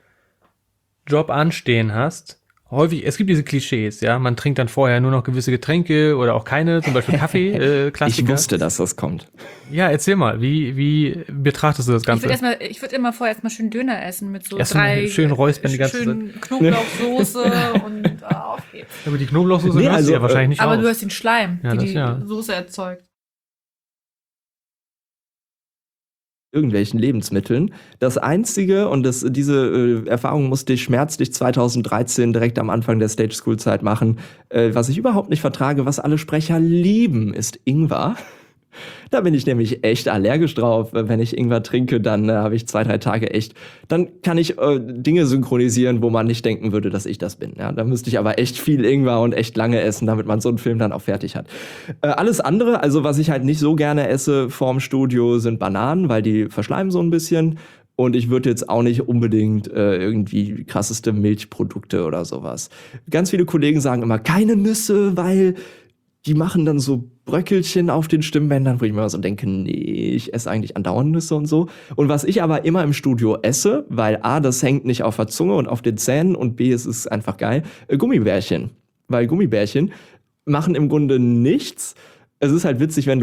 Job anstehen hast, häufig, es gibt diese Klischees, ja, man trinkt dann vorher nur noch gewisse Getränke oder auch keine, zum Beispiel Kaffee, äh, Klassiker. Ich wusste, dass das kommt. Ja, erzähl mal, wie, wie betrachtest du das Ganze? Ich würde erstmal, ich würde immer vorher erstmal schön Döner essen mit so Erst drei schön räuspern die ganze schön Knoblauchsoße und ah, auf geht's. Aber die Knoblauchsoße Nee, hörst also, du ja wahrscheinlich nicht Aber raus. du hast den Schleim, Ja, die das die ja. Soße erzeugt. Irgendwelchen Lebensmitteln. Das Einzige, und das, diese äh, Erfahrung musste ich schmerzlich zweitausenddreizehn direkt am Anfang der Stage School Zeit machen, äh, was ich überhaupt nicht vertrage, was alle Sprecher lieben, ist Ingwer. Da bin ich nämlich echt allergisch drauf. Wenn ich Ingwer trinke, dann äh, habe ich zwei, drei Tage echt, dann kann ich äh, Dinge synchronisieren, wo man nicht denken würde, dass ich das bin. Ja, da müsste ich aber echt viel Ingwer und echt lange essen, damit man so einen Film dann auch fertig hat. Äh, alles andere, also was ich halt nicht so gerne esse vorm Studio, sind Bananen, weil die verschleimen so ein bisschen. Und ich würde jetzt auch nicht unbedingt äh, irgendwie krasseste Milchprodukte oder sowas. Ganz viele Kollegen sagen immer, keine Nüsse, weil die machen dann so Bröckelchen auf den Stimmbändern, wo ich mir so denke, nee, ich esse eigentlich andauernd Nüsse und so. Und was ich aber immer im Studio esse, weil A, das hängt nicht auf der Zunge und auf den Zähnen und B, es ist einfach geil, äh, Gummibärchen. Weil Gummibärchen machen im Grunde nichts. Es ist halt witzig, wenn du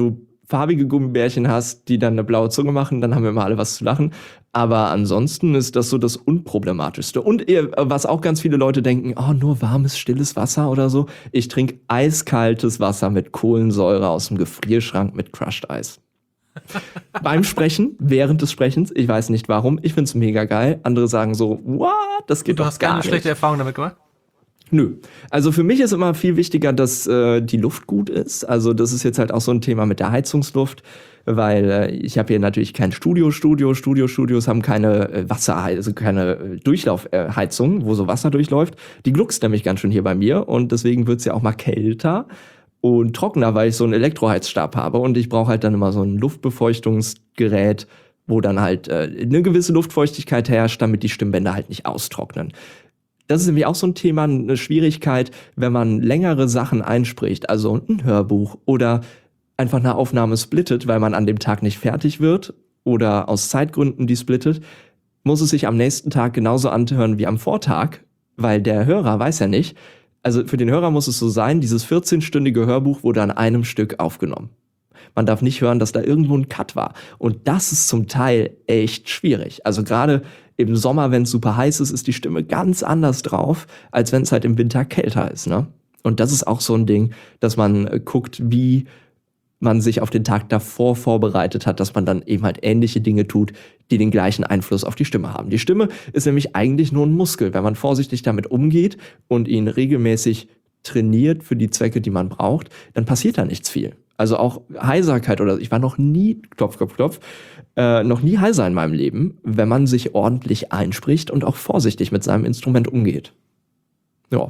farbige Gummibärchen hast, die dann eine blaue Zunge machen, dann haben wir immer alle was zu lachen. Aber ansonsten ist das so das Unproblematischste. Und was auch ganz viele Leute denken, oh, nur warmes, stilles Wasser oder so. Ich trinke eiskaltes Wasser mit Kohlensäure aus dem Gefrierschrank mit Crushed Eis. Beim Sprechen, während des Sprechens, ich weiß nicht warum, ich find's mega geil. Andere sagen so, what, das geht du doch hast gar keine nicht. schlechte Erfahrung damit gemacht? Nö. Also für mich ist immer viel wichtiger, dass äh, die Luft gut ist. Also das ist jetzt halt auch so ein Thema mit der Heizungsluft, weil äh, ich habe hier natürlich kein Studio-Studio. Studio-Studios haben keine äh, Wasserheizung, also keine äh, Durchlaufheizung, wo so Wasser durchläuft. Die gluckst nämlich ganz schön hier bei mir und deswegen wird's ja auch mal kälter und trockener, weil ich so einen Elektroheizstab habe und ich brauche halt dann immer so ein Luftbefeuchtungsgerät, wo dann halt äh, eine gewisse Luftfeuchtigkeit herrscht, damit die Stimmbänder halt nicht austrocknen. Das ist nämlich auch so ein Thema, eine Schwierigkeit, wenn man längere Sachen einspricht, also ein Hörbuch oder einfach eine Aufnahme splittet, weil man an dem Tag nicht fertig wird oder aus Zeitgründen die splittet, muss es sich am nächsten Tag genauso anhören wie am Vortag, weil der Hörer weiß ja nicht. Also für den Hörer muss es so sein, dieses vierzehnstündige Hörbuch wurde an einem Stück aufgenommen. Man darf nicht hören, dass da irgendwo ein Cut war. Und das ist zum Teil echt schwierig. Also gerade im Sommer, wenn es super heiß ist, ist die Stimme ganz anders drauf, als wenn es halt im Winter kälter ist, ne? Und das ist auch so ein Ding, dass man äh, guckt, wie man sich auf den Tag davor vorbereitet hat, dass man dann eben halt ähnliche Dinge tut, die den gleichen Einfluss auf die Stimme haben. Die Stimme ist nämlich eigentlich nur ein Muskel. Wenn man vorsichtig damit umgeht und ihn regelmäßig trainiert für die Zwecke, die man braucht, dann passiert da nichts viel. Also auch Heiserkeit oder ich war noch nie, klopf, klopf, klopf, äh, noch nie heiser in meinem Leben, wenn man sich ordentlich einspricht und auch vorsichtig mit seinem Instrument umgeht. Ja.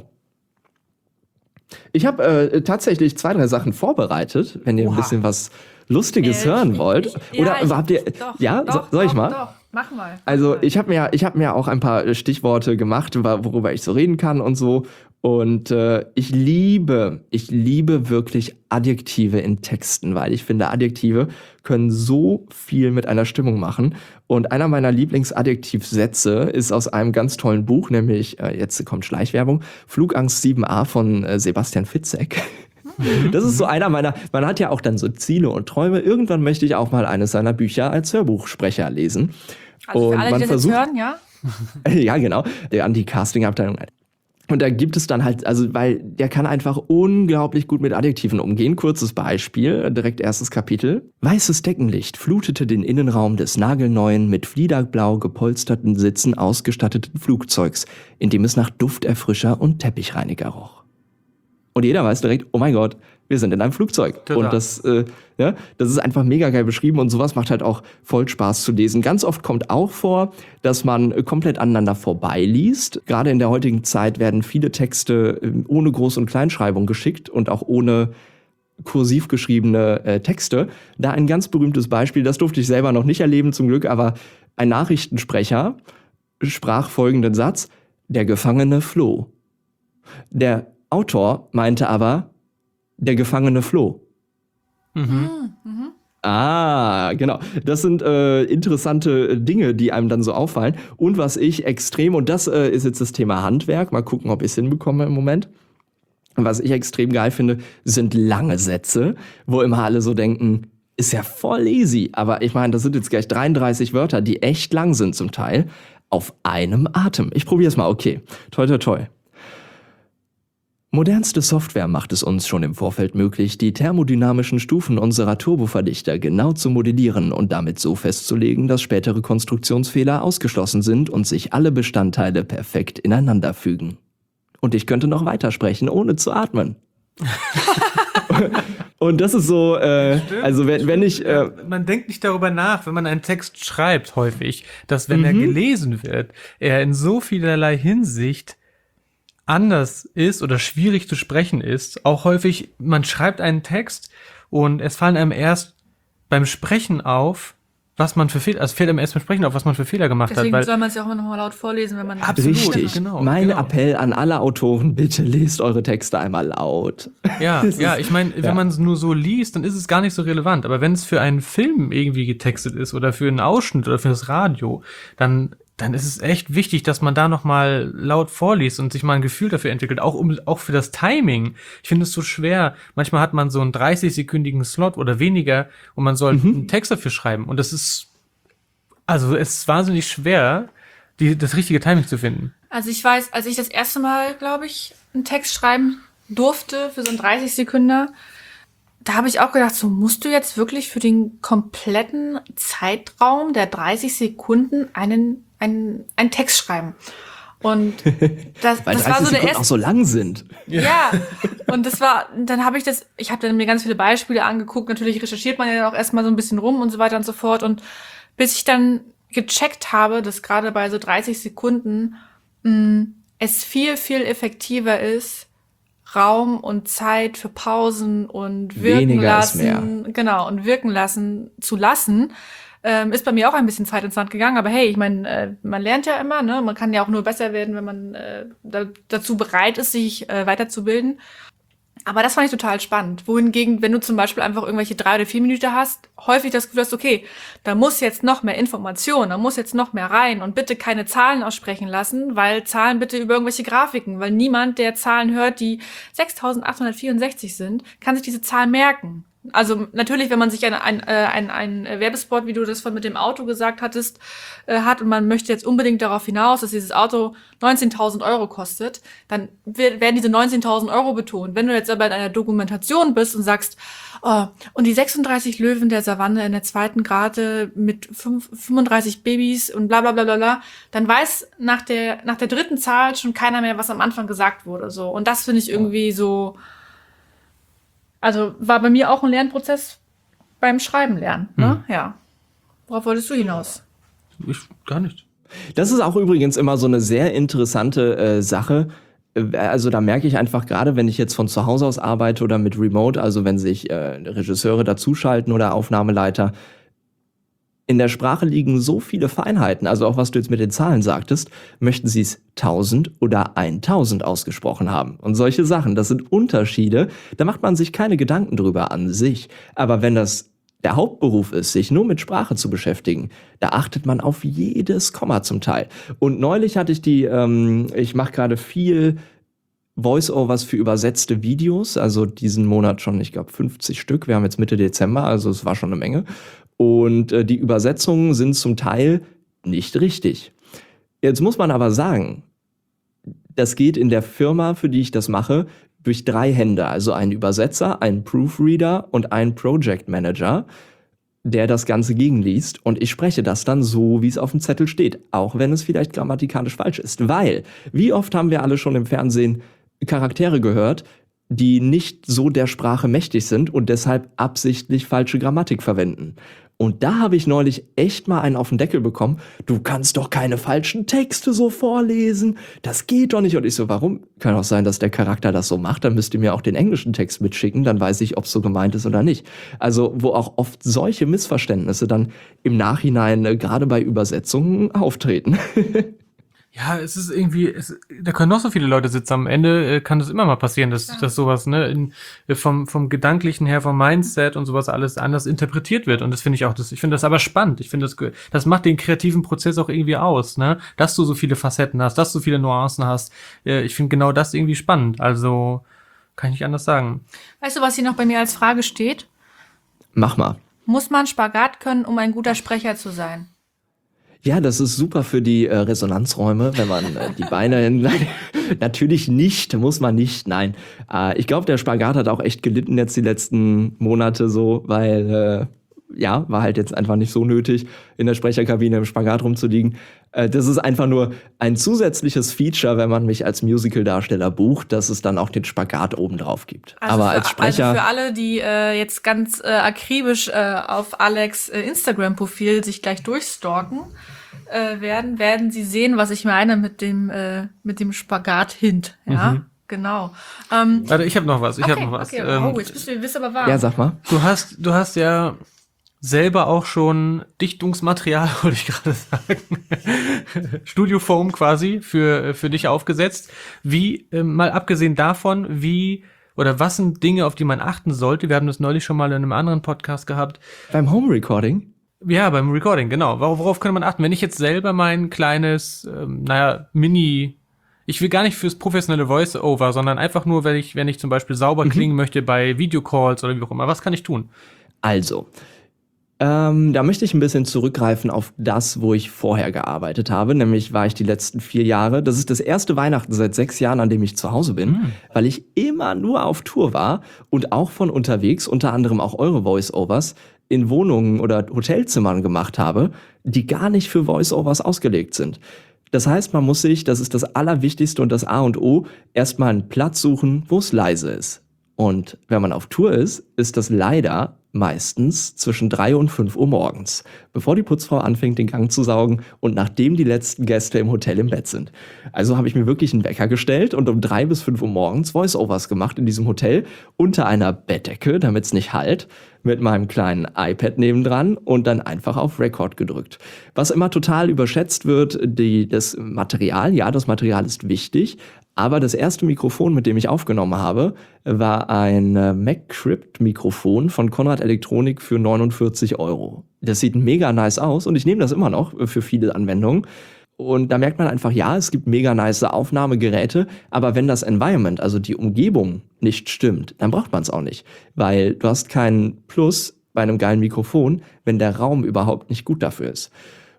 Ich habe äh, tatsächlich zwei, drei Sachen vorbereitet, wenn ihr Oha. ein bisschen was Lustiges Äh, hören ich- wollt. ich- Oder ja, ich- habt ihr, doch, ja, doch, so, soll ich doch, mal? Doch, mach mal. Mach Also mal. ich habe mir, ich habe mir auch ein paar Stichworte gemacht, wa- worüber ich so reden kann und so. Und äh, ich liebe, ich liebe wirklich Adjektive in Texten, weil ich finde, Adjektive können so viel mit einer Stimmung machen. Und einer meiner Lieblingsadjektivsätze ist aus einem ganz tollen Buch, nämlich, äh, jetzt kommt Schleichwerbung, Flugangst sieben a von äh, Sebastian Fitzek. Das ist so einer meiner, man hat ja auch dann so Ziele und Träume. Irgendwann möchte ich auch mal eines seiner Bücher als Hörbuchsprecher lesen. Also für und alle, man die das jetzt versucht, hören, ja? ja, genau, der an die Casting-Abteilung. Und da gibt es dann halt, also weil der kann einfach unglaublich gut mit Adjektiven umgehen. Kurzes Beispiel, direkt erstes Kapitel. Weißes Deckenlicht flutete den Innenraum des nagelneuen, mit fliederblau gepolsterten Sitzen ausgestatteten Flugzeugs, in dem es nach Dufterfrischer und Teppichreiniger roch. Und jeder weiß direkt, oh mein Gott, wir sind in einem Flugzeug. Total. Und das, äh, ja, das ist einfach mega geil beschrieben und sowas macht halt auch voll Spaß zu lesen. Ganz oft kommt auch vor, dass man äh, komplett aneinander vorbeiliest. Gerade in der heutigen Zeit werden viele Texte äh, ohne Groß- und Kleinschreibung geschickt und auch ohne kursiv geschriebene äh, Texte. Da ein ganz berühmtes Beispiel, das durfte ich selber noch nicht erleben zum Glück, aber ein Nachrichtensprecher sprach folgenden Satz: Der Gefangene floh. Der Autor meinte aber, der Gefangene floh. Mhm. Ah, genau. Das sind äh, interessante Dinge, die einem dann so auffallen. Und was ich extrem, und das äh, ist jetzt das Thema Handwerk, mal gucken, ob ich es hinbekomme im Moment. Was ich extrem geil finde, sind lange Sätze, wo immer alle so denken, ist ja voll easy. Aber ich meine, das sind jetzt gleich dreiunddreißig Wörter, die echt lang sind zum Teil, auf einem Atem. Ich probiere es mal, okay. Toi, toi, toi. Modernste Software macht es uns schon im Vorfeld möglich, die thermodynamischen Stufen unserer Turboverdichter genau zu modellieren und damit so festzulegen, dass spätere Konstruktionsfehler ausgeschlossen sind und sich alle Bestandteile perfekt ineinander fügen. Und ich könnte noch weitersprechen, ohne zu atmen. Und das ist so, äh, Stimmt, also wenn, wenn ich... Äh, Ja, man denkt nicht darüber nach, wenn man einen Text schreibt, häufig, dass wenn Mhm. er gelesen wird, er in so vielerlei Hinsicht anders ist oder schwierig zu sprechen ist. Auch häufig, man schreibt einen Text und es fallen einem erst beim Sprechen auf, was man für Fehler, also fällt einem erst beim Sprechen auf, was man für Fehler gemacht Deswegen hat. Weil soll man es ja auch immer noch mal laut vorlesen, wenn man... Absolut. Richtig. Genau, mein genau. Appell an alle Autoren, bitte lest eure Texte einmal laut. Ja, Das ja, ist- ich meine, wenn ja. man es nur so liest, dann ist es gar nicht so relevant. Aber wenn es für einen Film irgendwie getextet ist oder für einen Ausschnitt oder für das Radio, dann dann ist es echt wichtig, dass man da nochmal laut vorliest und sich mal ein Gefühl dafür entwickelt, auch um auch für das Timing. Ich finde es so schwer. Manchmal hat man so einen dreißig-sekündigen Slot oder weniger und man soll mhm. einen Text dafür schreiben. Und das ist, also es ist wahnsinnig schwer, die, das richtige Timing zu finden. Also ich weiß, als ich das erste Mal, glaube ich, einen Text schreiben durfte für so einen dreißig Sekünder, da habe ich auch gedacht, so musst du jetzt wirklich für den kompletten Zeitraum der dreißig Sekunden einen, einen, einen Text schreiben. Und das, Weil das dreißig war so der Sekunden erste, auch so lang sind. Ja, und das war, dann habe ich das, ich habe dann mir ganz viele Beispiele angeguckt, natürlich recherchiert man ja dann auch erstmal so ein bisschen rum und so weiter und so fort. Und bis ich dann gecheckt habe, dass gerade bei so dreißig Sekunden mh, es viel, viel effektiver ist, Raum und Zeit für Pausen und wirken Weniger lassen, ist mehr. genau, und wirken lassen zu lassen, ähm, ist bei mir auch ein bisschen Zeit ins Land gegangen. Aber hey, ich meine, äh, man lernt ja immer, ne? Man kann ja auch nur besser werden, wenn man äh, da, dazu bereit ist, sich äh, weiterzubilden. Aber das fand ich total spannend. Wohingegen, wenn du zum Beispiel einfach irgendwelche drei oder vier Minuten hast, häufig das Gefühl hast, okay, da muss jetzt noch mehr Information, da muss jetzt noch mehr rein und bitte keine Zahlen aussprechen lassen, weil Zahlen bitte über irgendwelche Grafiken, weil niemand, der Zahlen hört, die sechstausendachthundertvierundsechzig sind, kann sich diese Zahl merken. Also natürlich, wenn man sich ein, ein, ein, ein Werbespot, wie du das von mit dem Auto gesagt hattest, äh, hat und man möchte jetzt unbedingt darauf hinaus, dass dieses Auto neunzehntausend Euro kostet, dann werden diese neunzehntausend Euro betont. Wenn du jetzt aber in einer Dokumentation bist und sagst, oh, und die sechsunddreißig Löwen der Savanne in der zweiten Grade mit fünf, fünfunddreißig Babys und bla bla bla bla bla, dann weiß nach der nach der dritten Zahl schon keiner mehr, was am Anfang gesagt wurde. So. Und das finde ich irgendwie so. Also war bei mir auch ein Lernprozess beim Schreiben lernen, ne? Mhm. Ja. Worauf wolltest du hinaus? Ich gar nicht. Das ist auch übrigens immer so eine sehr interessante äh, Sache. Also da merke ich einfach gerade, wenn ich jetzt von zu Hause aus arbeite oder mit Remote, also wenn sich äh, Regisseure dazuschalten oder Aufnahmeleiter, in der Sprache liegen so viele Feinheiten, also auch was du jetzt mit den Zahlen sagtest, möchten sie es tausend oder eintausend ausgesprochen haben. Und solche Sachen, das sind Unterschiede, da macht man sich keine Gedanken drüber an sich. Aber wenn das der Hauptberuf ist, sich nur mit Sprache zu beschäftigen, da achtet man auf jedes Komma zum Teil. Und neulich hatte ich die, ähm, ich mache gerade viel Voice-Overs für übersetzte Videos, also diesen Monat schon, ich glaube, fünfzig Stück. Wir haben jetzt Mitte Dezember, also es war schon eine Menge. Und äh, die Übersetzungen sind zum Teil nicht richtig. Jetzt muss man aber sagen, das geht in der Firma, für die ich das mache, durch drei Hände. Also einen Übersetzer, einen Proofreader und einen Project Manager, der das Ganze gegenliest. Und ich spreche das dann so, wie es auf dem Zettel steht. Auch wenn es vielleicht grammatikalisch falsch ist. Weil, wie oft haben wir alle schon im Fernsehen Charaktere gehört, die nicht so der Sprache mächtig sind und deshalb absichtlich falsche Grammatik verwenden. Und da habe ich neulich echt mal einen auf den Deckel bekommen. Du kannst doch keine falschen Texte so vorlesen. Das geht doch nicht. Und ich so, warum? Kann auch sein, dass der Charakter das so macht. Dann müsst ihr mir auch den englischen Text mitschicken. Dann weiß ich, ob es so gemeint ist oder nicht. Also, wo auch oft solche Missverständnisse dann im Nachhinein äh, gerade bei Übersetzungen auftreten. Ja, es ist irgendwie, es, da können noch so viele Leute sitzen. Am Ende äh, kann das immer mal passieren, dass, ja. dass sowas, ne, in, vom, vom Gedanklichen her, vom Mindset und sowas alles anders interpretiert wird. Und das finde ich auch, das, ich finde das aber spannend. Ich finde das, das macht den kreativen Prozess auch irgendwie aus, ne, dass du so viele Facetten hast, dass du viele Nuancen hast. Äh, ich finde genau das irgendwie spannend. Also, kann ich nicht anders sagen. Weißt du, was hier noch bei mir als Frage steht? Mach mal. Muss man Spagat können, um ein guter Sprecher zu sein? Ja, das ist super für die äh, Resonanzräume, wenn man äh, die Beine... Nein, natürlich nicht, muss man nicht, nein. Äh, ich glaube, der Spagat hat auch echt gelitten jetzt die letzten Monate so, weil, äh, ja, war halt jetzt einfach nicht so nötig, in der Sprecherkabine im Spagat rumzuliegen. Äh, das ist einfach nur ein zusätzliches Feature, wenn man mich als Musical-Darsteller bucht, dass es dann auch den Spagat oben drauf gibt. Also Aber für, als Sprecher... Also für alle, die äh, jetzt ganz äh, akribisch äh, auf Alex äh, Instagram-Profil sich gleich durchstalken äh, werden, werden sie sehen, was ich meine mit dem äh, mit dem Spagat-Hint. Ja, mhm. Genau. Ähm, Warte, ich habe noch was. Ich okay, habe noch was. Okay. Ähm, oh, jetzt bist du, bist aber warm. Ja, sag mal. Du hast, du hast ja selber auch schon Dichtungsmaterial, wollte ich gerade sagen, Studiofoam quasi für für dich aufgesetzt. Wie, äh, mal abgesehen davon, wie oder was sind Dinge, auf die man achten sollte? Wir haben das neulich schon mal in einem anderen Podcast gehabt. Beim Home Recording? Ja, beim Recording, genau. Worauf, worauf könnte man achten? Wenn ich jetzt selber mein kleines, ähm, naja, Mini, ich will gar nicht fürs professionelle Voice-Over, sondern einfach nur, wenn ich, wenn ich zum Beispiel sauber Mhm. klingen möchte bei Videocalls oder wie auch immer. Was kann ich tun? Also, ähm, da möchte ich ein bisschen zurückgreifen auf das, wo ich vorher gearbeitet habe. Nämlich war ich die letzten vier Jahre. Das ist das erste Weihnachten seit sechs Jahren, an dem ich zu Hause bin, Mhm. weil ich immer nur auf Tour war und auch von unterwegs, unter anderem auch eure Voice-Overs, in Wohnungen oder Hotelzimmern gemacht habe, die gar nicht für Voice-Overs ausgelegt sind. Das heißt, man muss sich, das ist das Allerwichtigste und das A und O, erstmal einen Platz suchen, wo es leise ist. Und wenn man auf Tour ist, ist das leider meistens zwischen drei und fünf Uhr morgens, bevor die Putzfrau anfängt, den Gang zu saugen und nachdem die letzten Gäste im Hotel im Bett sind. Also habe ich mir wirklich einen Wecker gestellt und um drei bis fünf Uhr morgens Voice-Overs gemacht in diesem Hotel unter einer Bettdecke, damit es nicht hallt, mit meinem kleinen iPad nebendran und dann einfach auf Record gedrückt. Was immer total überschätzt wird, die, das Material, ja, das Material ist wichtig, aber das erste Mikrofon, mit dem ich aufgenommen habe, war ein äh, MacCrypt-Mikrofon von Konrad Elektronik für neunundvierzig Euro. Das sieht mega nice aus und ich nehme das immer noch für viele Anwendungen. Und da merkt man einfach, ja, es gibt mega nice Aufnahmegeräte, aber wenn das Environment, also die Umgebung, nicht stimmt, dann braucht man es auch nicht. Weil du hast keinen Plus bei einem geilen Mikrofon, wenn der Raum überhaupt nicht gut dafür ist.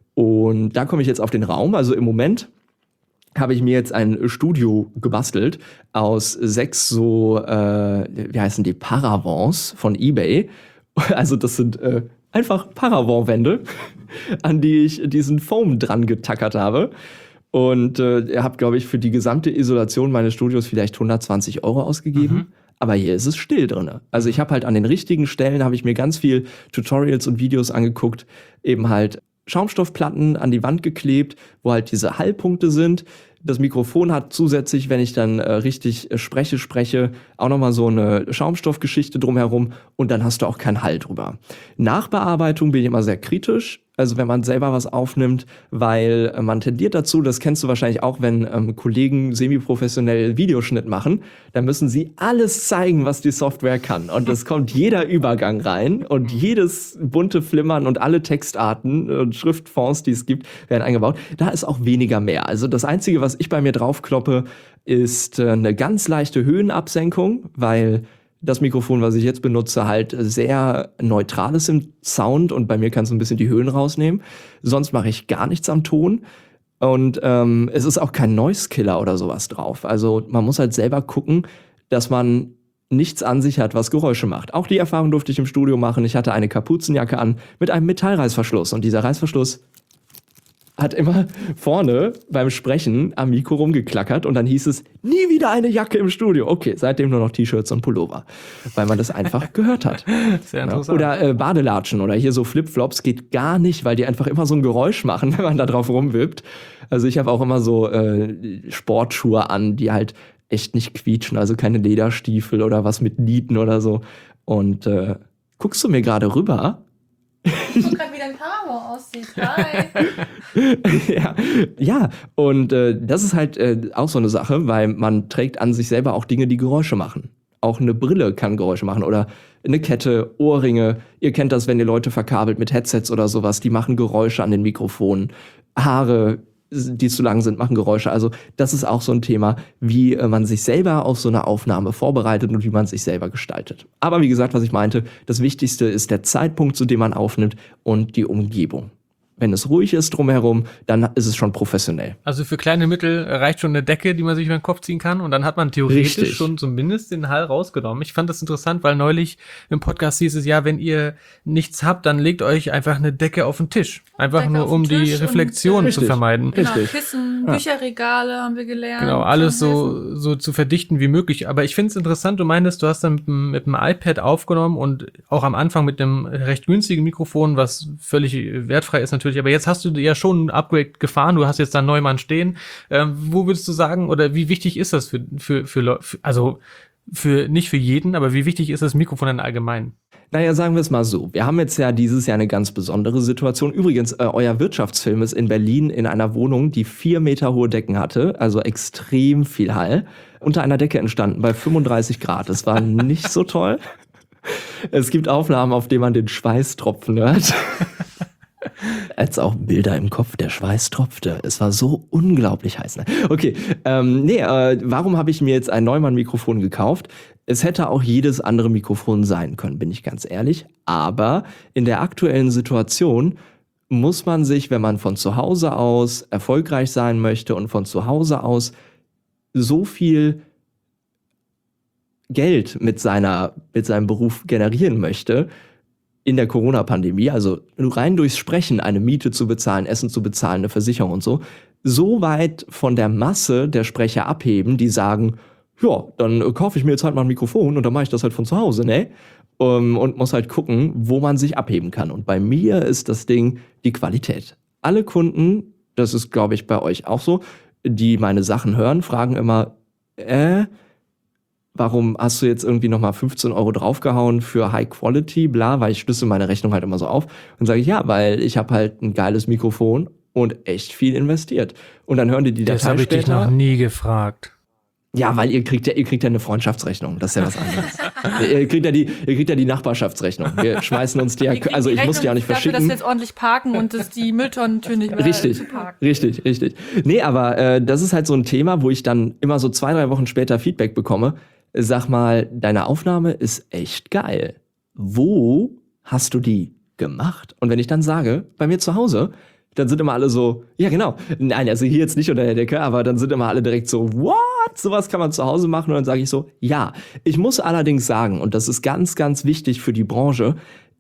Und da komme ich jetzt auf den Raum. Also im Moment habe ich mir jetzt ein Studio gebastelt aus sechs so, äh, wie heißen die, Paravents von eBay. Also das sind äh, einfach Paravent-Wände, an die ich diesen Foam dran getackert habe. Und äh, ihr habt, glaube ich, für die gesamte Isolation meines Studios vielleicht hundertzwanzig Euro ausgegeben. Mhm. Aber hier ist es still drin. Also ich habe halt an den richtigen Stellen, habe ich mir ganz viel Tutorials und Videos angeguckt, eben halt Schaumstoffplatten an die Wand geklebt, wo halt diese Hallpunkte sind. Das Mikrofon hat zusätzlich, wenn ich dann äh, richtig äh, spreche, spreche, auch nochmal so eine Schaumstoffgeschichte drumherum und dann hast du auch keinen Hall drüber. Nachbearbeitung bin ich immer sehr kritisch, also wenn man selber was aufnimmt, weil äh, man tendiert dazu, das kennst du wahrscheinlich auch, wenn ähm, Kollegen semi-professionell Videoschnitt machen, dann müssen sie alles zeigen, was die Software kann und es kommt jeder Übergang rein und jedes bunte Flimmern und alle Textarten und Schriftfonts, die es gibt, werden eingebaut. Da ist auch weniger mehr. Also das Einzige, was ich bei mir draufkloppe, ist äh, eine ganz leichte Höhenabsenkung, weil das Mikrofon, was ich jetzt benutze, halt sehr neutral ist im Sound und bei mir kannst du ein bisschen die Höhen rausnehmen. Sonst mache ich gar nichts am Ton. Und ähm, es ist auch kein Noise-Killer oder sowas drauf. Also man muss halt selber gucken, dass man nichts an sich hat, was Geräusche macht. Auch die Erfahrung durfte ich im Studio machen. Ich hatte eine Kapuzenjacke an mit einem Metallreißverschluss und dieser Reißverschluss hat immer vorne beim Sprechen am Mikro rumgeklackert und dann hieß es, nie wieder eine Jacke im Studio. Okay, seitdem nur noch T-Shirts und Pullover, weil man das einfach gehört hat. Sehr interessant. Oder äh, Badelatschen oder hier so Flipflops geht gar nicht, weil die einfach immer so ein Geräusch machen, wenn man da drauf rumwippt. Also ich habe auch immer so äh, Sportschuhe an, die halt echt nicht quietschen, also keine Lederstiefel oder was mit Nieten oder so. Und äh, guckst du mir gerade rüber? Ich guck grad, wie dein Paravent aussieht. Hi. ja, ja, und äh, das ist halt äh, auch so eine Sache, weil man trägt an sich selber auch Dinge, die Geräusche machen. Auch eine Brille kann Geräusche machen oder eine Kette, Ohrringe. Ihr kennt das, wenn ihr Leute verkabelt mit Headsets oder sowas, die machen Geräusche an den Mikrofonen. Haare, die zu lang sind, machen Geräusche. Also das ist auch so ein Thema, wie äh, man sich selber auf so eine Aufnahme vorbereitet und wie man sich selber gestaltet. Aber wie gesagt, was ich meinte, das Wichtigste ist der Zeitpunkt, zu dem man aufnimmt und die Umgebung. Wenn es ruhig ist drumherum, dann ist es schon professionell. Also für kleine Mittel reicht schon eine Decke, die man sich über den Kopf ziehen kann und dann hat man theoretisch Richtig. schon zumindest den Hall rausgenommen. Ich fand das interessant, weil neulich im Podcast hieß es, ja, wenn ihr nichts habt, dann legt euch einfach eine Decke auf den Tisch. Einfach Decke nur, auf um den die Tisch Reflexion und- zu Richtig. vermeiden. Genau, Richtig. Kissen, Ja. Bücherregale haben wir gelernt. Genau, alles Kann helfen. so, so zu verdichten wie möglich. Aber ich finde es interessant, du meintest, du hast dann mit, dem- mit dem iPad aufgenommen und auch am Anfang mit einem recht günstigen Mikrofon, was völlig wertfrei ist natürlich. Aber jetzt hast du ja schon ein Upgrade gefahren, du hast jetzt da einen Neumann stehen. Ähm, wo würdest du sagen, oder wie wichtig ist das für, für, für, Leu- für, also für, nicht für jeden, aber wie wichtig ist das Mikrofon dann allgemein? Naja, sagen wir es mal so. Wir haben jetzt ja dieses Jahr eine ganz besondere Situation. Übrigens, äh, euer Wirtschaftsfilm ist in Berlin in einer Wohnung, die vier Meter hohe Decken hatte, also extrem viel Hall, unter einer Decke entstanden bei fünfunddreißig Grad. Das war nicht so toll. Es gibt Aufnahmen, auf denen man den Schweißtropfen hört. als auch Bilder im Kopf, der Schweiß tropfte. Es war so unglaublich heiß. Ne? Okay, ähm, nee, äh, warum habe ich mir jetzt ein Neumann-Mikrofon gekauft? Es hätte auch jedes andere Mikrofon sein können, bin ich ganz ehrlich. Aber in der aktuellen Situation muss man sich, wenn man von zu Hause aus erfolgreich sein möchte und von zu Hause aus so viel Geld mit seiner, mit seinem Beruf generieren möchte, in der Corona-Pandemie, also rein durchs Sprechen eine Miete zu bezahlen, Essen zu bezahlen, eine Versicherung und so, so weit von der Masse der Sprecher abheben, die sagen, ja, dann kaufe ich mir jetzt halt mal ein Mikrofon und dann mache ich das halt von zu Hause, ne? Um, und muss halt gucken, wo man sich abheben kann. Und bei mir ist das Ding die Qualität. Alle Kunden, das ist, glaube ich, bei euch auch so, die meine Sachen hören, fragen immer, äh, warum hast du jetzt irgendwie nochmal fünfzehn Euro draufgehauen für High Quality, bla, weil ich schlüssel meine Rechnung halt immer so auf. Und sage ich, ja, weil ich habe halt ein geiles Mikrofon und echt viel investiert. Und dann hören die die Datei Das habe ich dich später. noch nie gefragt. Ja, weil ihr kriegt ja, ihr kriegt ja eine Freundschaftsrechnung, das ist ja was anderes. ihr kriegt ja die, ihr kriegt ja die Nachbarschaftsrechnung. Wir schmeißen uns die ja, also ich muss die auch nicht verschicken. Dafür, dass wir jetzt ordentlich parken und dass die Mülltonnentür nicht mehr Richtig, zu parken. richtig, richtig. Nee, aber äh, das ist halt so ein Thema, wo ich dann immer so zwei, drei Wochen später Feedback bekomme. Sag mal, deine Aufnahme ist echt geil. Wo hast du die gemacht? Und wenn ich dann sage, bei mir zu Hause, dann sind immer alle so, ja genau, nein, also hier jetzt nicht unter der Decke, aber dann sind immer alle direkt so, what? Sowas kann man zu Hause machen? Und dann sage ich so, ja. Ich muss allerdings sagen, und das ist ganz, ganz wichtig für die Branche,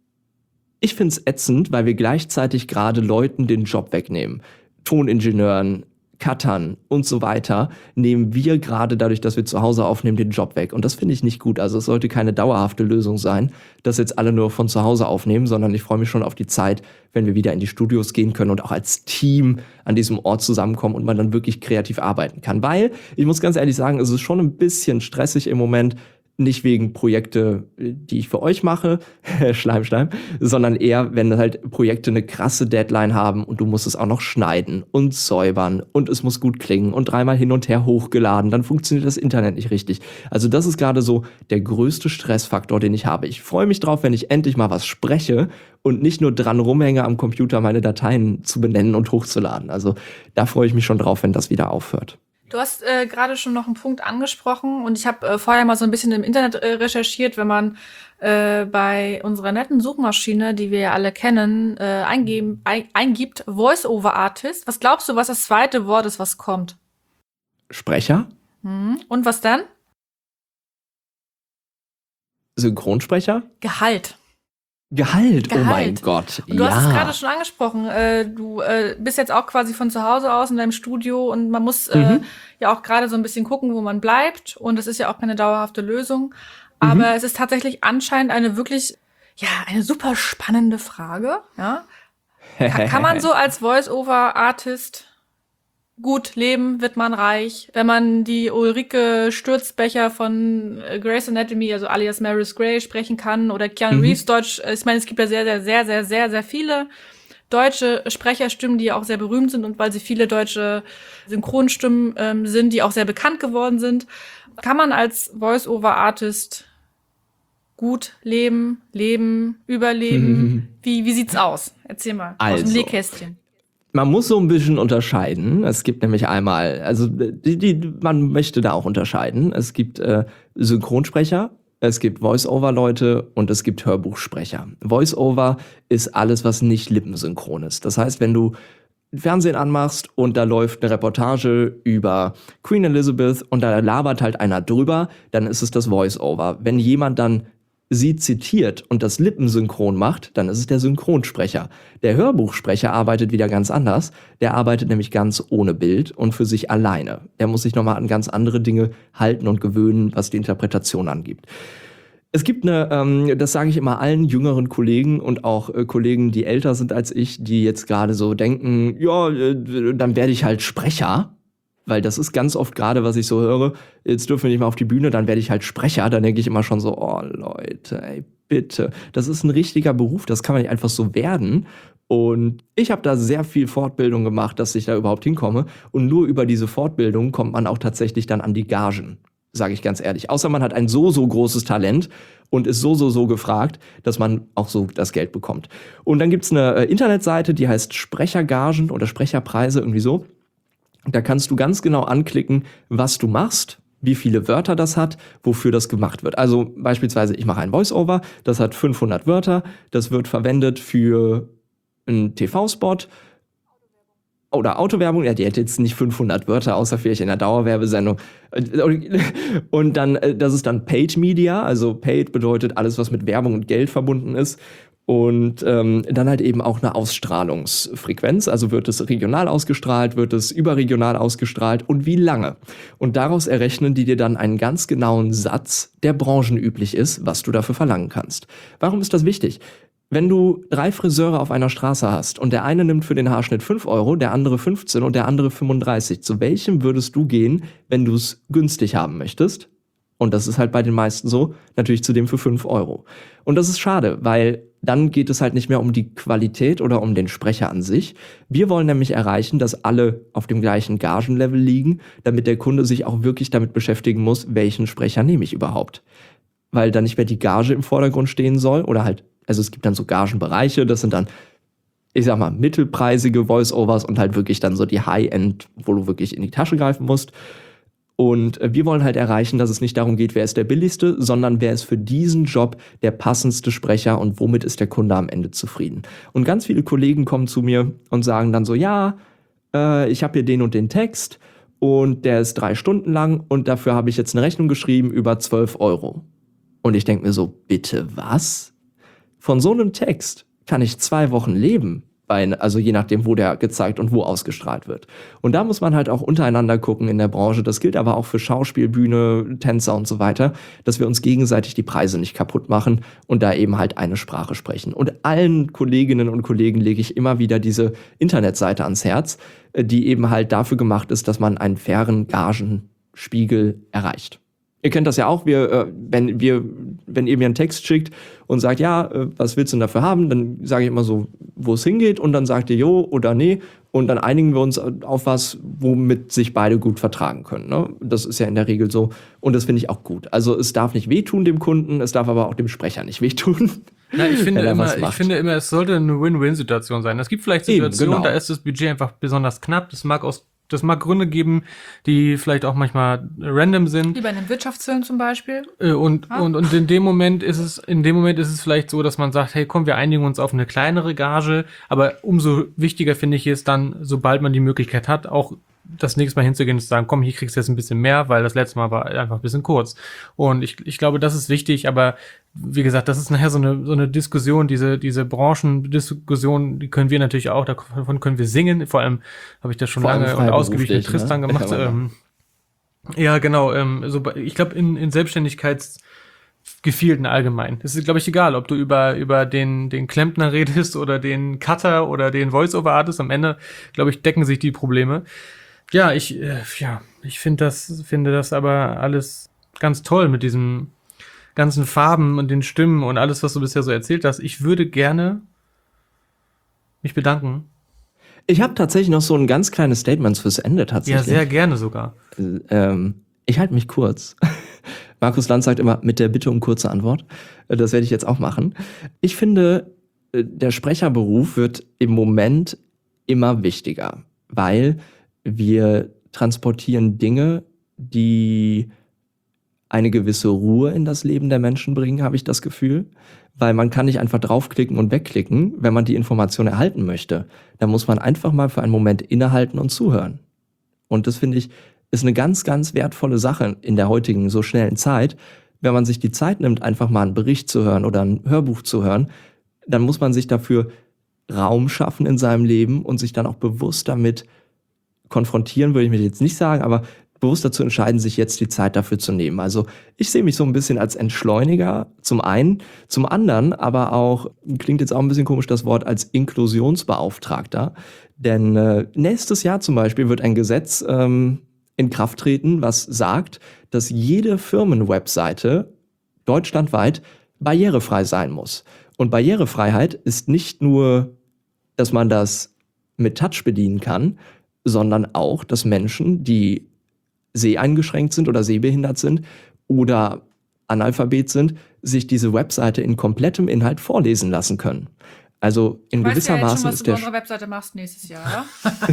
ich find's ätzend, weil wir gleichzeitig gerade Leuten den Job wegnehmen. Toningenieuren, Cuttern und so weiter, nehmen wir gerade dadurch, dass wir zu Hause aufnehmen, den Job weg. Und das finde ich nicht gut. Also es sollte keine dauerhafte Lösung sein, dass jetzt alle nur von zu Hause aufnehmen, sondern ich freue mich schon auf die Zeit, wenn wir wieder in die Studios gehen können und auch als Team an diesem Ort zusammenkommen und man dann wirklich kreativ arbeiten kann. Weil, ich muss ganz ehrlich sagen, es ist schon ein bisschen stressig im Moment, nicht wegen Projekte, die ich für euch mache, Schleim, Schleim, sondern eher, wenn halt Projekte eine krasse Deadline haben und du musst es auch noch schneiden und säubern und es muss gut klingen und dreimal hin und her hochgeladen, dann funktioniert das Internet nicht richtig. Also das ist gerade so der größte Stressfaktor, den ich habe. Ich freue mich drauf, wenn ich endlich mal was spreche und nicht nur dran rumhänge am Computer, meine Dateien zu benennen und hochzuladen. Also da freue ich mich schon drauf, wenn das wieder aufhört. Du hast äh, gerade schon noch einen Punkt angesprochen und ich habe äh, vorher mal so ein bisschen im Internet äh, recherchiert, wenn man äh, bei unserer netten Suchmaschine, die wir ja alle kennen, äh, eingeben, ein, eingibt Voice-over-Artist. Was glaubst du, was das zweite Wort ist, was kommt? Sprecher? Mhm. Und was dann? Synchronsprecher? Gehalt. Gehalt, Gehalt. Oh mein Gott. Und du ja. hast es gerade schon angesprochen. Äh, du äh, bist jetzt auch quasi von zu Hause aus in deinem Studio und man muss äh, Mhm. ja auch gerade so ein bisschen gucken, wo man bleibt. Und das ist ja auch keine dauerhafte Lösung. Aber Mhm. es ist tatsächlich anscheinend eine wirklich, ja, eine super spannende Frage. Ja? Ka- Kann man so als Voice-over-Artist gut leben, wird man reich? Wenn man die Ulrike Sturzbecher von äh, Grey's Anatomy, also alias Maris Grey, sprechen kann oder Keanu Mhm. Reeves Deutsch, äh, ich meine, es gibt ja sehr, sehr, sehr, sehr, sehr, sehr viele deutsche Sprecherstimmen, die ja auch sehr berühmt sind und weil sie viele deutsche Synchronstimmen ähm, sind, die auch sehr bekannt geworden sind. Kann man als Voice-over-Artist gut leben, leben, überleben? Wie, wie sieht's aus? Erzähl mal aus dem Also. Nähkästchen. Man muss so ein bisschen unterscheiden. Es gibt nämlich einmal, also die, die, man möchte da auch unterscheiden. Es gibt äh, Synchronsprecher, es gibt Voice-Over-Leute und es gibt Hörbuchsprecher. Voice-Over ist alles, was nicht lippensynchron ist. Das heißt, wenn du Fernsehen anmachst und da läuft eine Reportage über Queen Elizabeth und da labert halt einer drüber, dann ist es das Voice-Over. Wenn jemand dann sie zitiert und das lippensynchron macht, dann ist es der Synchronsprecher. Der Hörbuchsprecher arbeitet wieder ganz anders. Der arbeitet nämlich ganz ohne Bild und für sich alleine. Der muss sich nochmal an ganz andere Dinge halten und gewöhnen, was die Interpretation angeht. Es gibt eine, ähm, das sage ich immer allen jüngeren Kollegen und auch äh, Kollegen, die älter sind als ich, die jetzt gerade so denken, ja, äh, dann werde ich halt Sprecher. Weil das ist ganz oft gerade, was ich so höre, jetzt dürfen wir nicht mal auf die Bühne, dann werde ich halt Sprecher. Dann denke ich immer schon so, oh Leute, ey, bitte. Das ist ein richtiger Beruf, das kann man nicht einfach so werden. Und ich habe da sehr viel Fortbildung gemacht, dass ich da überhaupt hinkomme. Und nur über diese Fortbildung kommt man auch tatsächlich dann an die Gagen, sage ich ganz ehrlich. Außer man hat ein so, so großes Talent und ist so, so, so gefragt, dass man auch so das Geld bekommt. Und dann gibt's eine äh, Internetseite, die heißt Sprechergagen oder Sprecherpreise, irgendwie so. Da kannst du ganz genau anklicken, was du machst, wie viele Wörter das hat, wofür das gemacht wird. Also beispielsweise, ich mache ein Voice-Over, das hat fünfhundert Wörter, das wird verwendet für einen T V-Spot oder Autowerbung, ja, die hätte jetzt nicht fünfhundert Wörter, außer vielleicht in der Dauerwerbesendung. Und dann, das ist dann Paid Media, also Paid bedeutet alles, was mit Werbung und Geld verbunden ist. Und ähm, dann halt eben auch eine Ausstrahlungsfrequenz, also wird es regional ausgestrahlt, wird es überregional ausgestrahlt und wie lange. Und daraus errechnen die dir dann einen ganz genauen Satz, der branchenüblich ist, was du dafür verlangen kannst. Warum ist das wichtig? Wenn du drei Friseure auf einer Straße hast und der eine nimmt für den Haarschnitt fünf Euro, der andere fünfzehn und der andere fünfunddreißig, zu welchem würdest du gehen, wenn du es günstig haben möchtest? Und das ist halt bei den meisten so, natürlich zu dem für fünf Euro. Und das ist schade, weil dann geht es halt nicht mehr um die Qualität oder um den Sprecher an sich. Wir wollen nämlich erreichen, dass alle auf dem gleichen Gagenlevel liegen, damit der Kunde sich auch wirklich damit beschäftigen muss, welchen Sprecher nehme ich überhaupt. Weil dann nicht mehr die Gage im Vordergrund stehen soll oder halt, also es gibt dann so Gagenbereiche, das sind dann, ich sag mal, mittelpreisige Voice-Overs und halt wirklich dann so die High-End, wo du wirklich in die Tasche greifen musst. Und wir wollen halt erreichen, dass es nicht darum geht, wer ist der billigste, sondern wer ist für diesen Job der passendste Sprecher und womit ist der Kunde am Ende zufrieden. Und ganz viele Kollegen kommen zu mir und sagen dann so, ja, äh, ich habe hier den und den Text und der ist drei Stunden lang und dafür habe ich jetzt eine Rechnung geschrieben über zwölf Euro. Und ich denke mir so, bitte was? Von so einem Text kann ich zwei Wochen leben. Also je nachdem, wo der gezeigt und wo ausgestrahlt wird. Und da muss man halt auch untereinander gucken in der Branche. Das gilt aber auch für Schauspiel, Bühne, Tänzer und so weiter, dass wir uns gegenseitig die Preise nicht kaputt machen und da eben halt eine Sprache sprechen. Und allen Kolleginnen und Kollegen lege ich immer wieder diese Internetseite ans Herz, die eben halt dafür gemacht ist, dass man einen fairen Gagenspiegel erreicht. Ihr kennt das ja auch, wir, äh, wenn wir, wenn ihr mir einen Text schickt und sagt, ja, äh, was willst du denn dafür haben, dann sage ich immer so, wo es hingeht und dann sagt ihr jo oder nee und dann einigen wir uns auf was, womit sich beide gut vertragen können. Ne? Das ist ja in der Regel so und das finde ich auch gut. Also es darf nicht wehtun dem Kunden, es darf aber auch dem Sprecher nicht wehtun. Na, ich finde immer, ich finde immer, es sollte eine Win-Win-Situation sein. Es gibt vielleicht Situationen, Eben, genau. Da ist das Budget einfach besonders knapp, das mag aus Das mag Gründe geben, die vielleicht auch manchmal random sind. Wie bei einem Wirtschaftsfilm zum Beispiel. Und, ja. und, und in dem Moment ist es, in dem Moment ist es vielleicht so, dass man sagt, hey, komm, wir einigen uns auf eine kleinere Gage. Aber umso wichtiger finde ich es dann, sobald man die Möglichkeit hat, auch das nächste Mal hinzugehen und zu sagen, komm, hier kriegst du jetzt ein bisschen mehr, weil das letzte Mal war einfach ein bisschen kurz. Und ich, ich glaube, das ist wichtig, aber wie gesagt, das ist nachher so eine, so eine Diskussion, diese, diese Branchendiskussion, die können wir natürlich auch, davon können wir singen. Vor allem habe ich das schon vor lange und ausgiebig mit Tristan ne? gemacht. Ja, ähm, ja genau. Ähm, so, ich glaube, in, in Selbstständigkeitsgefilden allgemein. Es ist, glaube ich, egal, ob du über, über den, den Klempner redest oder den Cutter oder den Voice-Over-Artist. Am Ende, glaube ich, decken sich die Probleme. Ja, ich, äh, ja, ich finde das, finde das aber alles ganz toll mit diesen ganzen Farben und den Stimmen und alles, was du bisher so erzählt hast. Ich würde gerne mich bedanken. Ich habe tatsächlich noch so ein ganz kleines Statement fürs Ende tatsächlich. Ja, sehr gerne sogar. Ähm, ich halte mich kurz. Markus Lanz sagt immer, mit der Bitte um kurze Antwort. Das werde ich jetzt auch machen. Ich finde, der Sprecherberuf wird im Moment immer wichtiger, weil wir transportieren Dinge, die eine gewisse Ruhe in das Leben der Menschen bringen, habe ich das Gefühl. Weil man kann nicht einfach draufklicken und wegklicken, wenn man die Information erhalten möchte. Da muss man einfach mal für einen Moment innehalten und zuhören. Und das, finde ich, ist eine ganz, ganz wertvolle Sache in der heutigen so schnellen Zeit. Wenn man sich die Zeit nimmt, einfach mal einen Bericht zu hören oder ein Hörbuch zu hören, dann muss man sich dafür Raum schaffen in seinem Leben und sich dann auch bewusst damit konfrontieren, würde ich mir jetzt nicht sagen, aber bewusst dazu entscheiden, sich jetzt die Zeit dafür zu nehmen. Also ich sehe mich so ein bisschen als Entschleuniger zum einen, zum anderen aber auch, klingt jetzt auch ein bisschen komisch das Wort, als Inklusionsbeauftragter. Denn äh, nächstes Jahr zum Beispiel wird ein Gesetz ähm, in Kraft treten, was sagt, dass jede Firmenwebseite deutschlandweit barrierefrei sein muss. Und Barrierefreiheit ist nicht nur, dass man das mit Touch bedienen kann, sondern auch, dass Menschen, die seheingeschränkt sind oder sehbehindert sind oder Analphabet sind, sich diese Webseite in komplettem Inhalt vorlesen lassen können. Also in gewissermaßen ist der... Du weißt ja jetzt schon, was du bei unserer Webseite machst nächstes Jahr,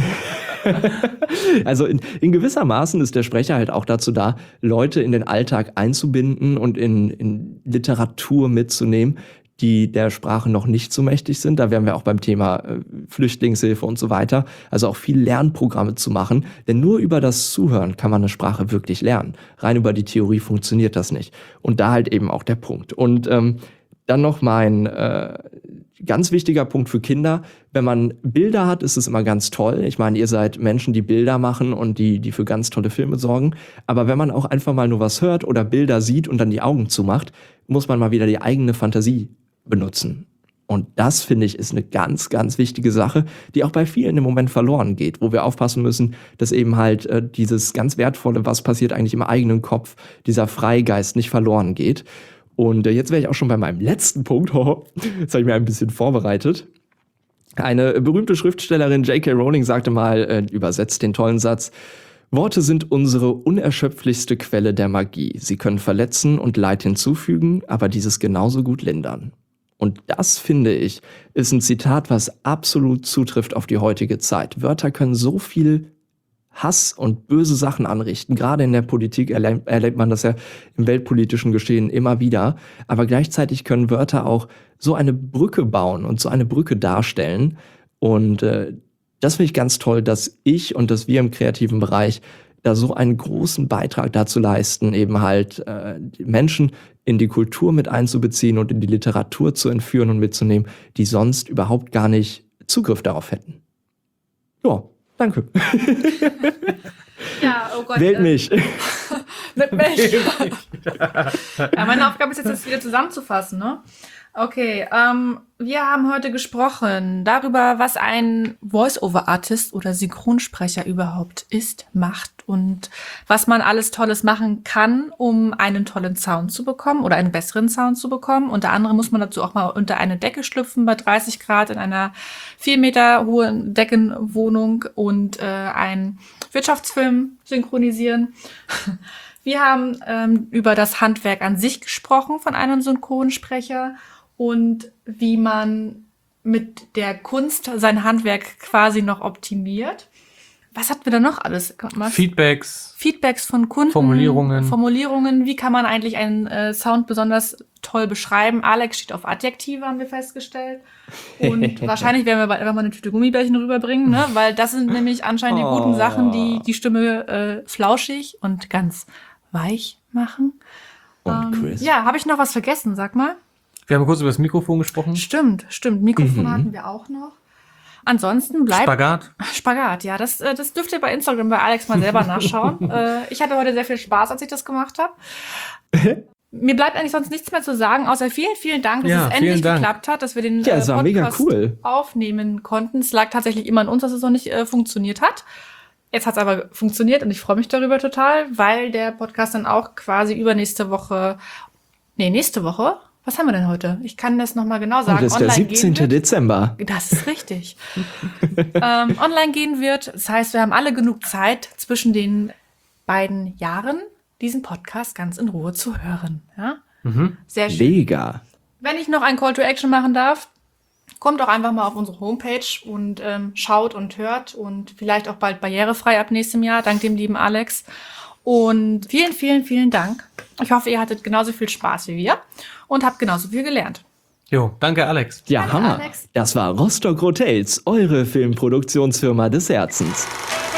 ja? Also in, in gewissermaßen ist der Sprecher halt auch dazu da, Leute in den Alltag einzubinden und in, in Literatur mitzunehmen, die der Sprache noch nicht so mächtig sind. Da wären wir auch beim Thema äh, Flüchtlingshilfe und so weiter. Also auch viel Lernprogramme zu machen. Denn nur über das Zuhören kann man eine Sprache wirklich lernen. Rein über die Theorie funktioniert das nicht. Und da halt eben auch der Punkt. Und ähm, dann noch mein äh, ganz wichtiger Punkt für Kinder. Wenn man Bilder hat, ist es immer ganz toll. Ich meine, ihr seid Menschen, die Bilder machen und die, die für ganz tolle Filme sorgen. Aber wenn man auch einfach mal nur was hört oder Bilder sieht und dann die Augen zumacht, muss man mal wieder die eigene Fantasie benutzen. Und das, finde ich, ist eine ganz, ganz wichtige Sache, die auch bei vielen im Moment verloren geht, wo wir aufpassen müssen, dass eben halt äh, dieses ganz Wertvolle, was passiert eigentlich im eigenen Kopf, dieser Freigeist nicht verloren geht. Und äh, jetzt wäre ich auch schon bei meinem letzten Punkt. Jetzt habe ich mir ein bisschen vorbereitet. Eine berühmte Schriftstellerin J K Rowling sagte mal, äh, übersetzt den tollen Satz: Worte sind unsere unerschöpflichste Quelle der Magie. Sie können verletzen und Leid hinzufügen, aber dieses genauso gut lindern. Und das, finde ich, ist ein Zitat, was absolut zutrifft auf die heutige Zeit. Wörter können so viel Hass und böse Sachen anrichten. Gerade in der Politik erlebt, erlebt man das ja im weltpolitischen Geschehen immer wieder. Aber gleichzeitig können Wörter auch so eine Brücke bauen und so eine Brücke darstellen. Und äh, das finde ich ganz toll, dass ich und dass wir im kreativen Bereich da so einen großen Beitrag dazu leisten, eben halt äh, Menschen in die Kultur mit einzubeziehen und in die Literatur zu entführen und mitzunehmen, die sonst überhaupt gar nicht Zugriff darauf hätten. Ja, danke. Ja, oh Gott. Wählt mich. Mit mich. Ja, meine Aufgabe ist jetzt, das wieder zusammenzufassen, ne? Okay, ähm, wir haben heute gesprochen darüber, was ein Voice-over-Artist oder Synchronsprecher überhaupt ist, macht und was man alles Tolles machen kann, um einen tollen Sound zu bekommen oder einen besseren Sound zu bekommen. Unter anderem muss man dazu auch mal unter eine Decke schlüpfen bei dreißig Grad in einer vier Meter hohen Deckenwohnung und äh, einen Wirtschaftsfilm synchronisieren. Wir haben ähm, über das Handwerk an sich gesprochen von einem Synchronsprecher und wie man mit der Kunst sein Handwerk quasi noch optimiert. Was hatten wir da noch alles? Feedbacks. Feedbacks von Kunden. Formulierungen. Formulierungen. Wie kann man eigentlich einen äh, Sound besonders toll beschreiben? Alex steht auf Adjektive, haben wir festgestellt. Und wahrscheinlich werden wir bald einfach mal eine Tüte Gummibärchen rüberbringen, ne? Weil das sind nämlich anscheinend die Oh. guten Sachen, die die Stimme äh, flauschig und ganz weich machen. Und Ähm, Chris. ja, habe ich noch was vergessen? Sag mal. Wir haben kurz über das Mikrofon gesprochen. Stimmt, stimmt. Mikrofon Mhm. hatten wir auch noch. Ansonsten bleibt Spagat. Spagat, ja, das, äh, das dürft ihr bei Instagram bei Alex mal selber nachschauen. äh, ich hatte heute sehr viel Spaß, als ich das gemacht habe. Mir bleibt eigentlich sonst nichts mehr zu sagen, außer vielen, vielen Dank, dass Ja, es endlich vielen Dank. geklappt hat, dass wir den Ja, äh, es war mega Podcast cool. aufnehmen konnten. Es lag tatsächlich immer an uns, dass es noch nicht äh, funktioniert hat. Jetzt hat es aber funktioniert und ich freue mich darüber total, weil der Podcast dann auch quasi übernächste Woche, nee, nächste Woche, was haben wir denn heute? Ich kann das nochmal genau sagen. Und das ist der online gehen siebzehnten wird. Dezember. Das ist richtig. ähm, online gehen wird. Das heißt, wir haben alle genug Zeit zwischen den beiden Jahren, diesen Podcast ganz in Ruhe zu hören. Ja? Mhm. Sehr schön. Mega. Wenn ich noch ein Call to Action machen darf, kommt auch einfach mal auf unsere Homepage und ähm, schaut und hört und vielleicht auch bald barrierefrei ab nächstem Jahr, dank dem lieben Alex. Und vielen, vielen, vielen Dank. Ich hoffe, ihr hattet genauso viel Spaß wie wir und habt genauso viel gelernt. Jo, danke Alex. Ja, Danke, Hammer. Alex. Das war Rostock Hotels, eure Filmproduktionsfirma des Herzens.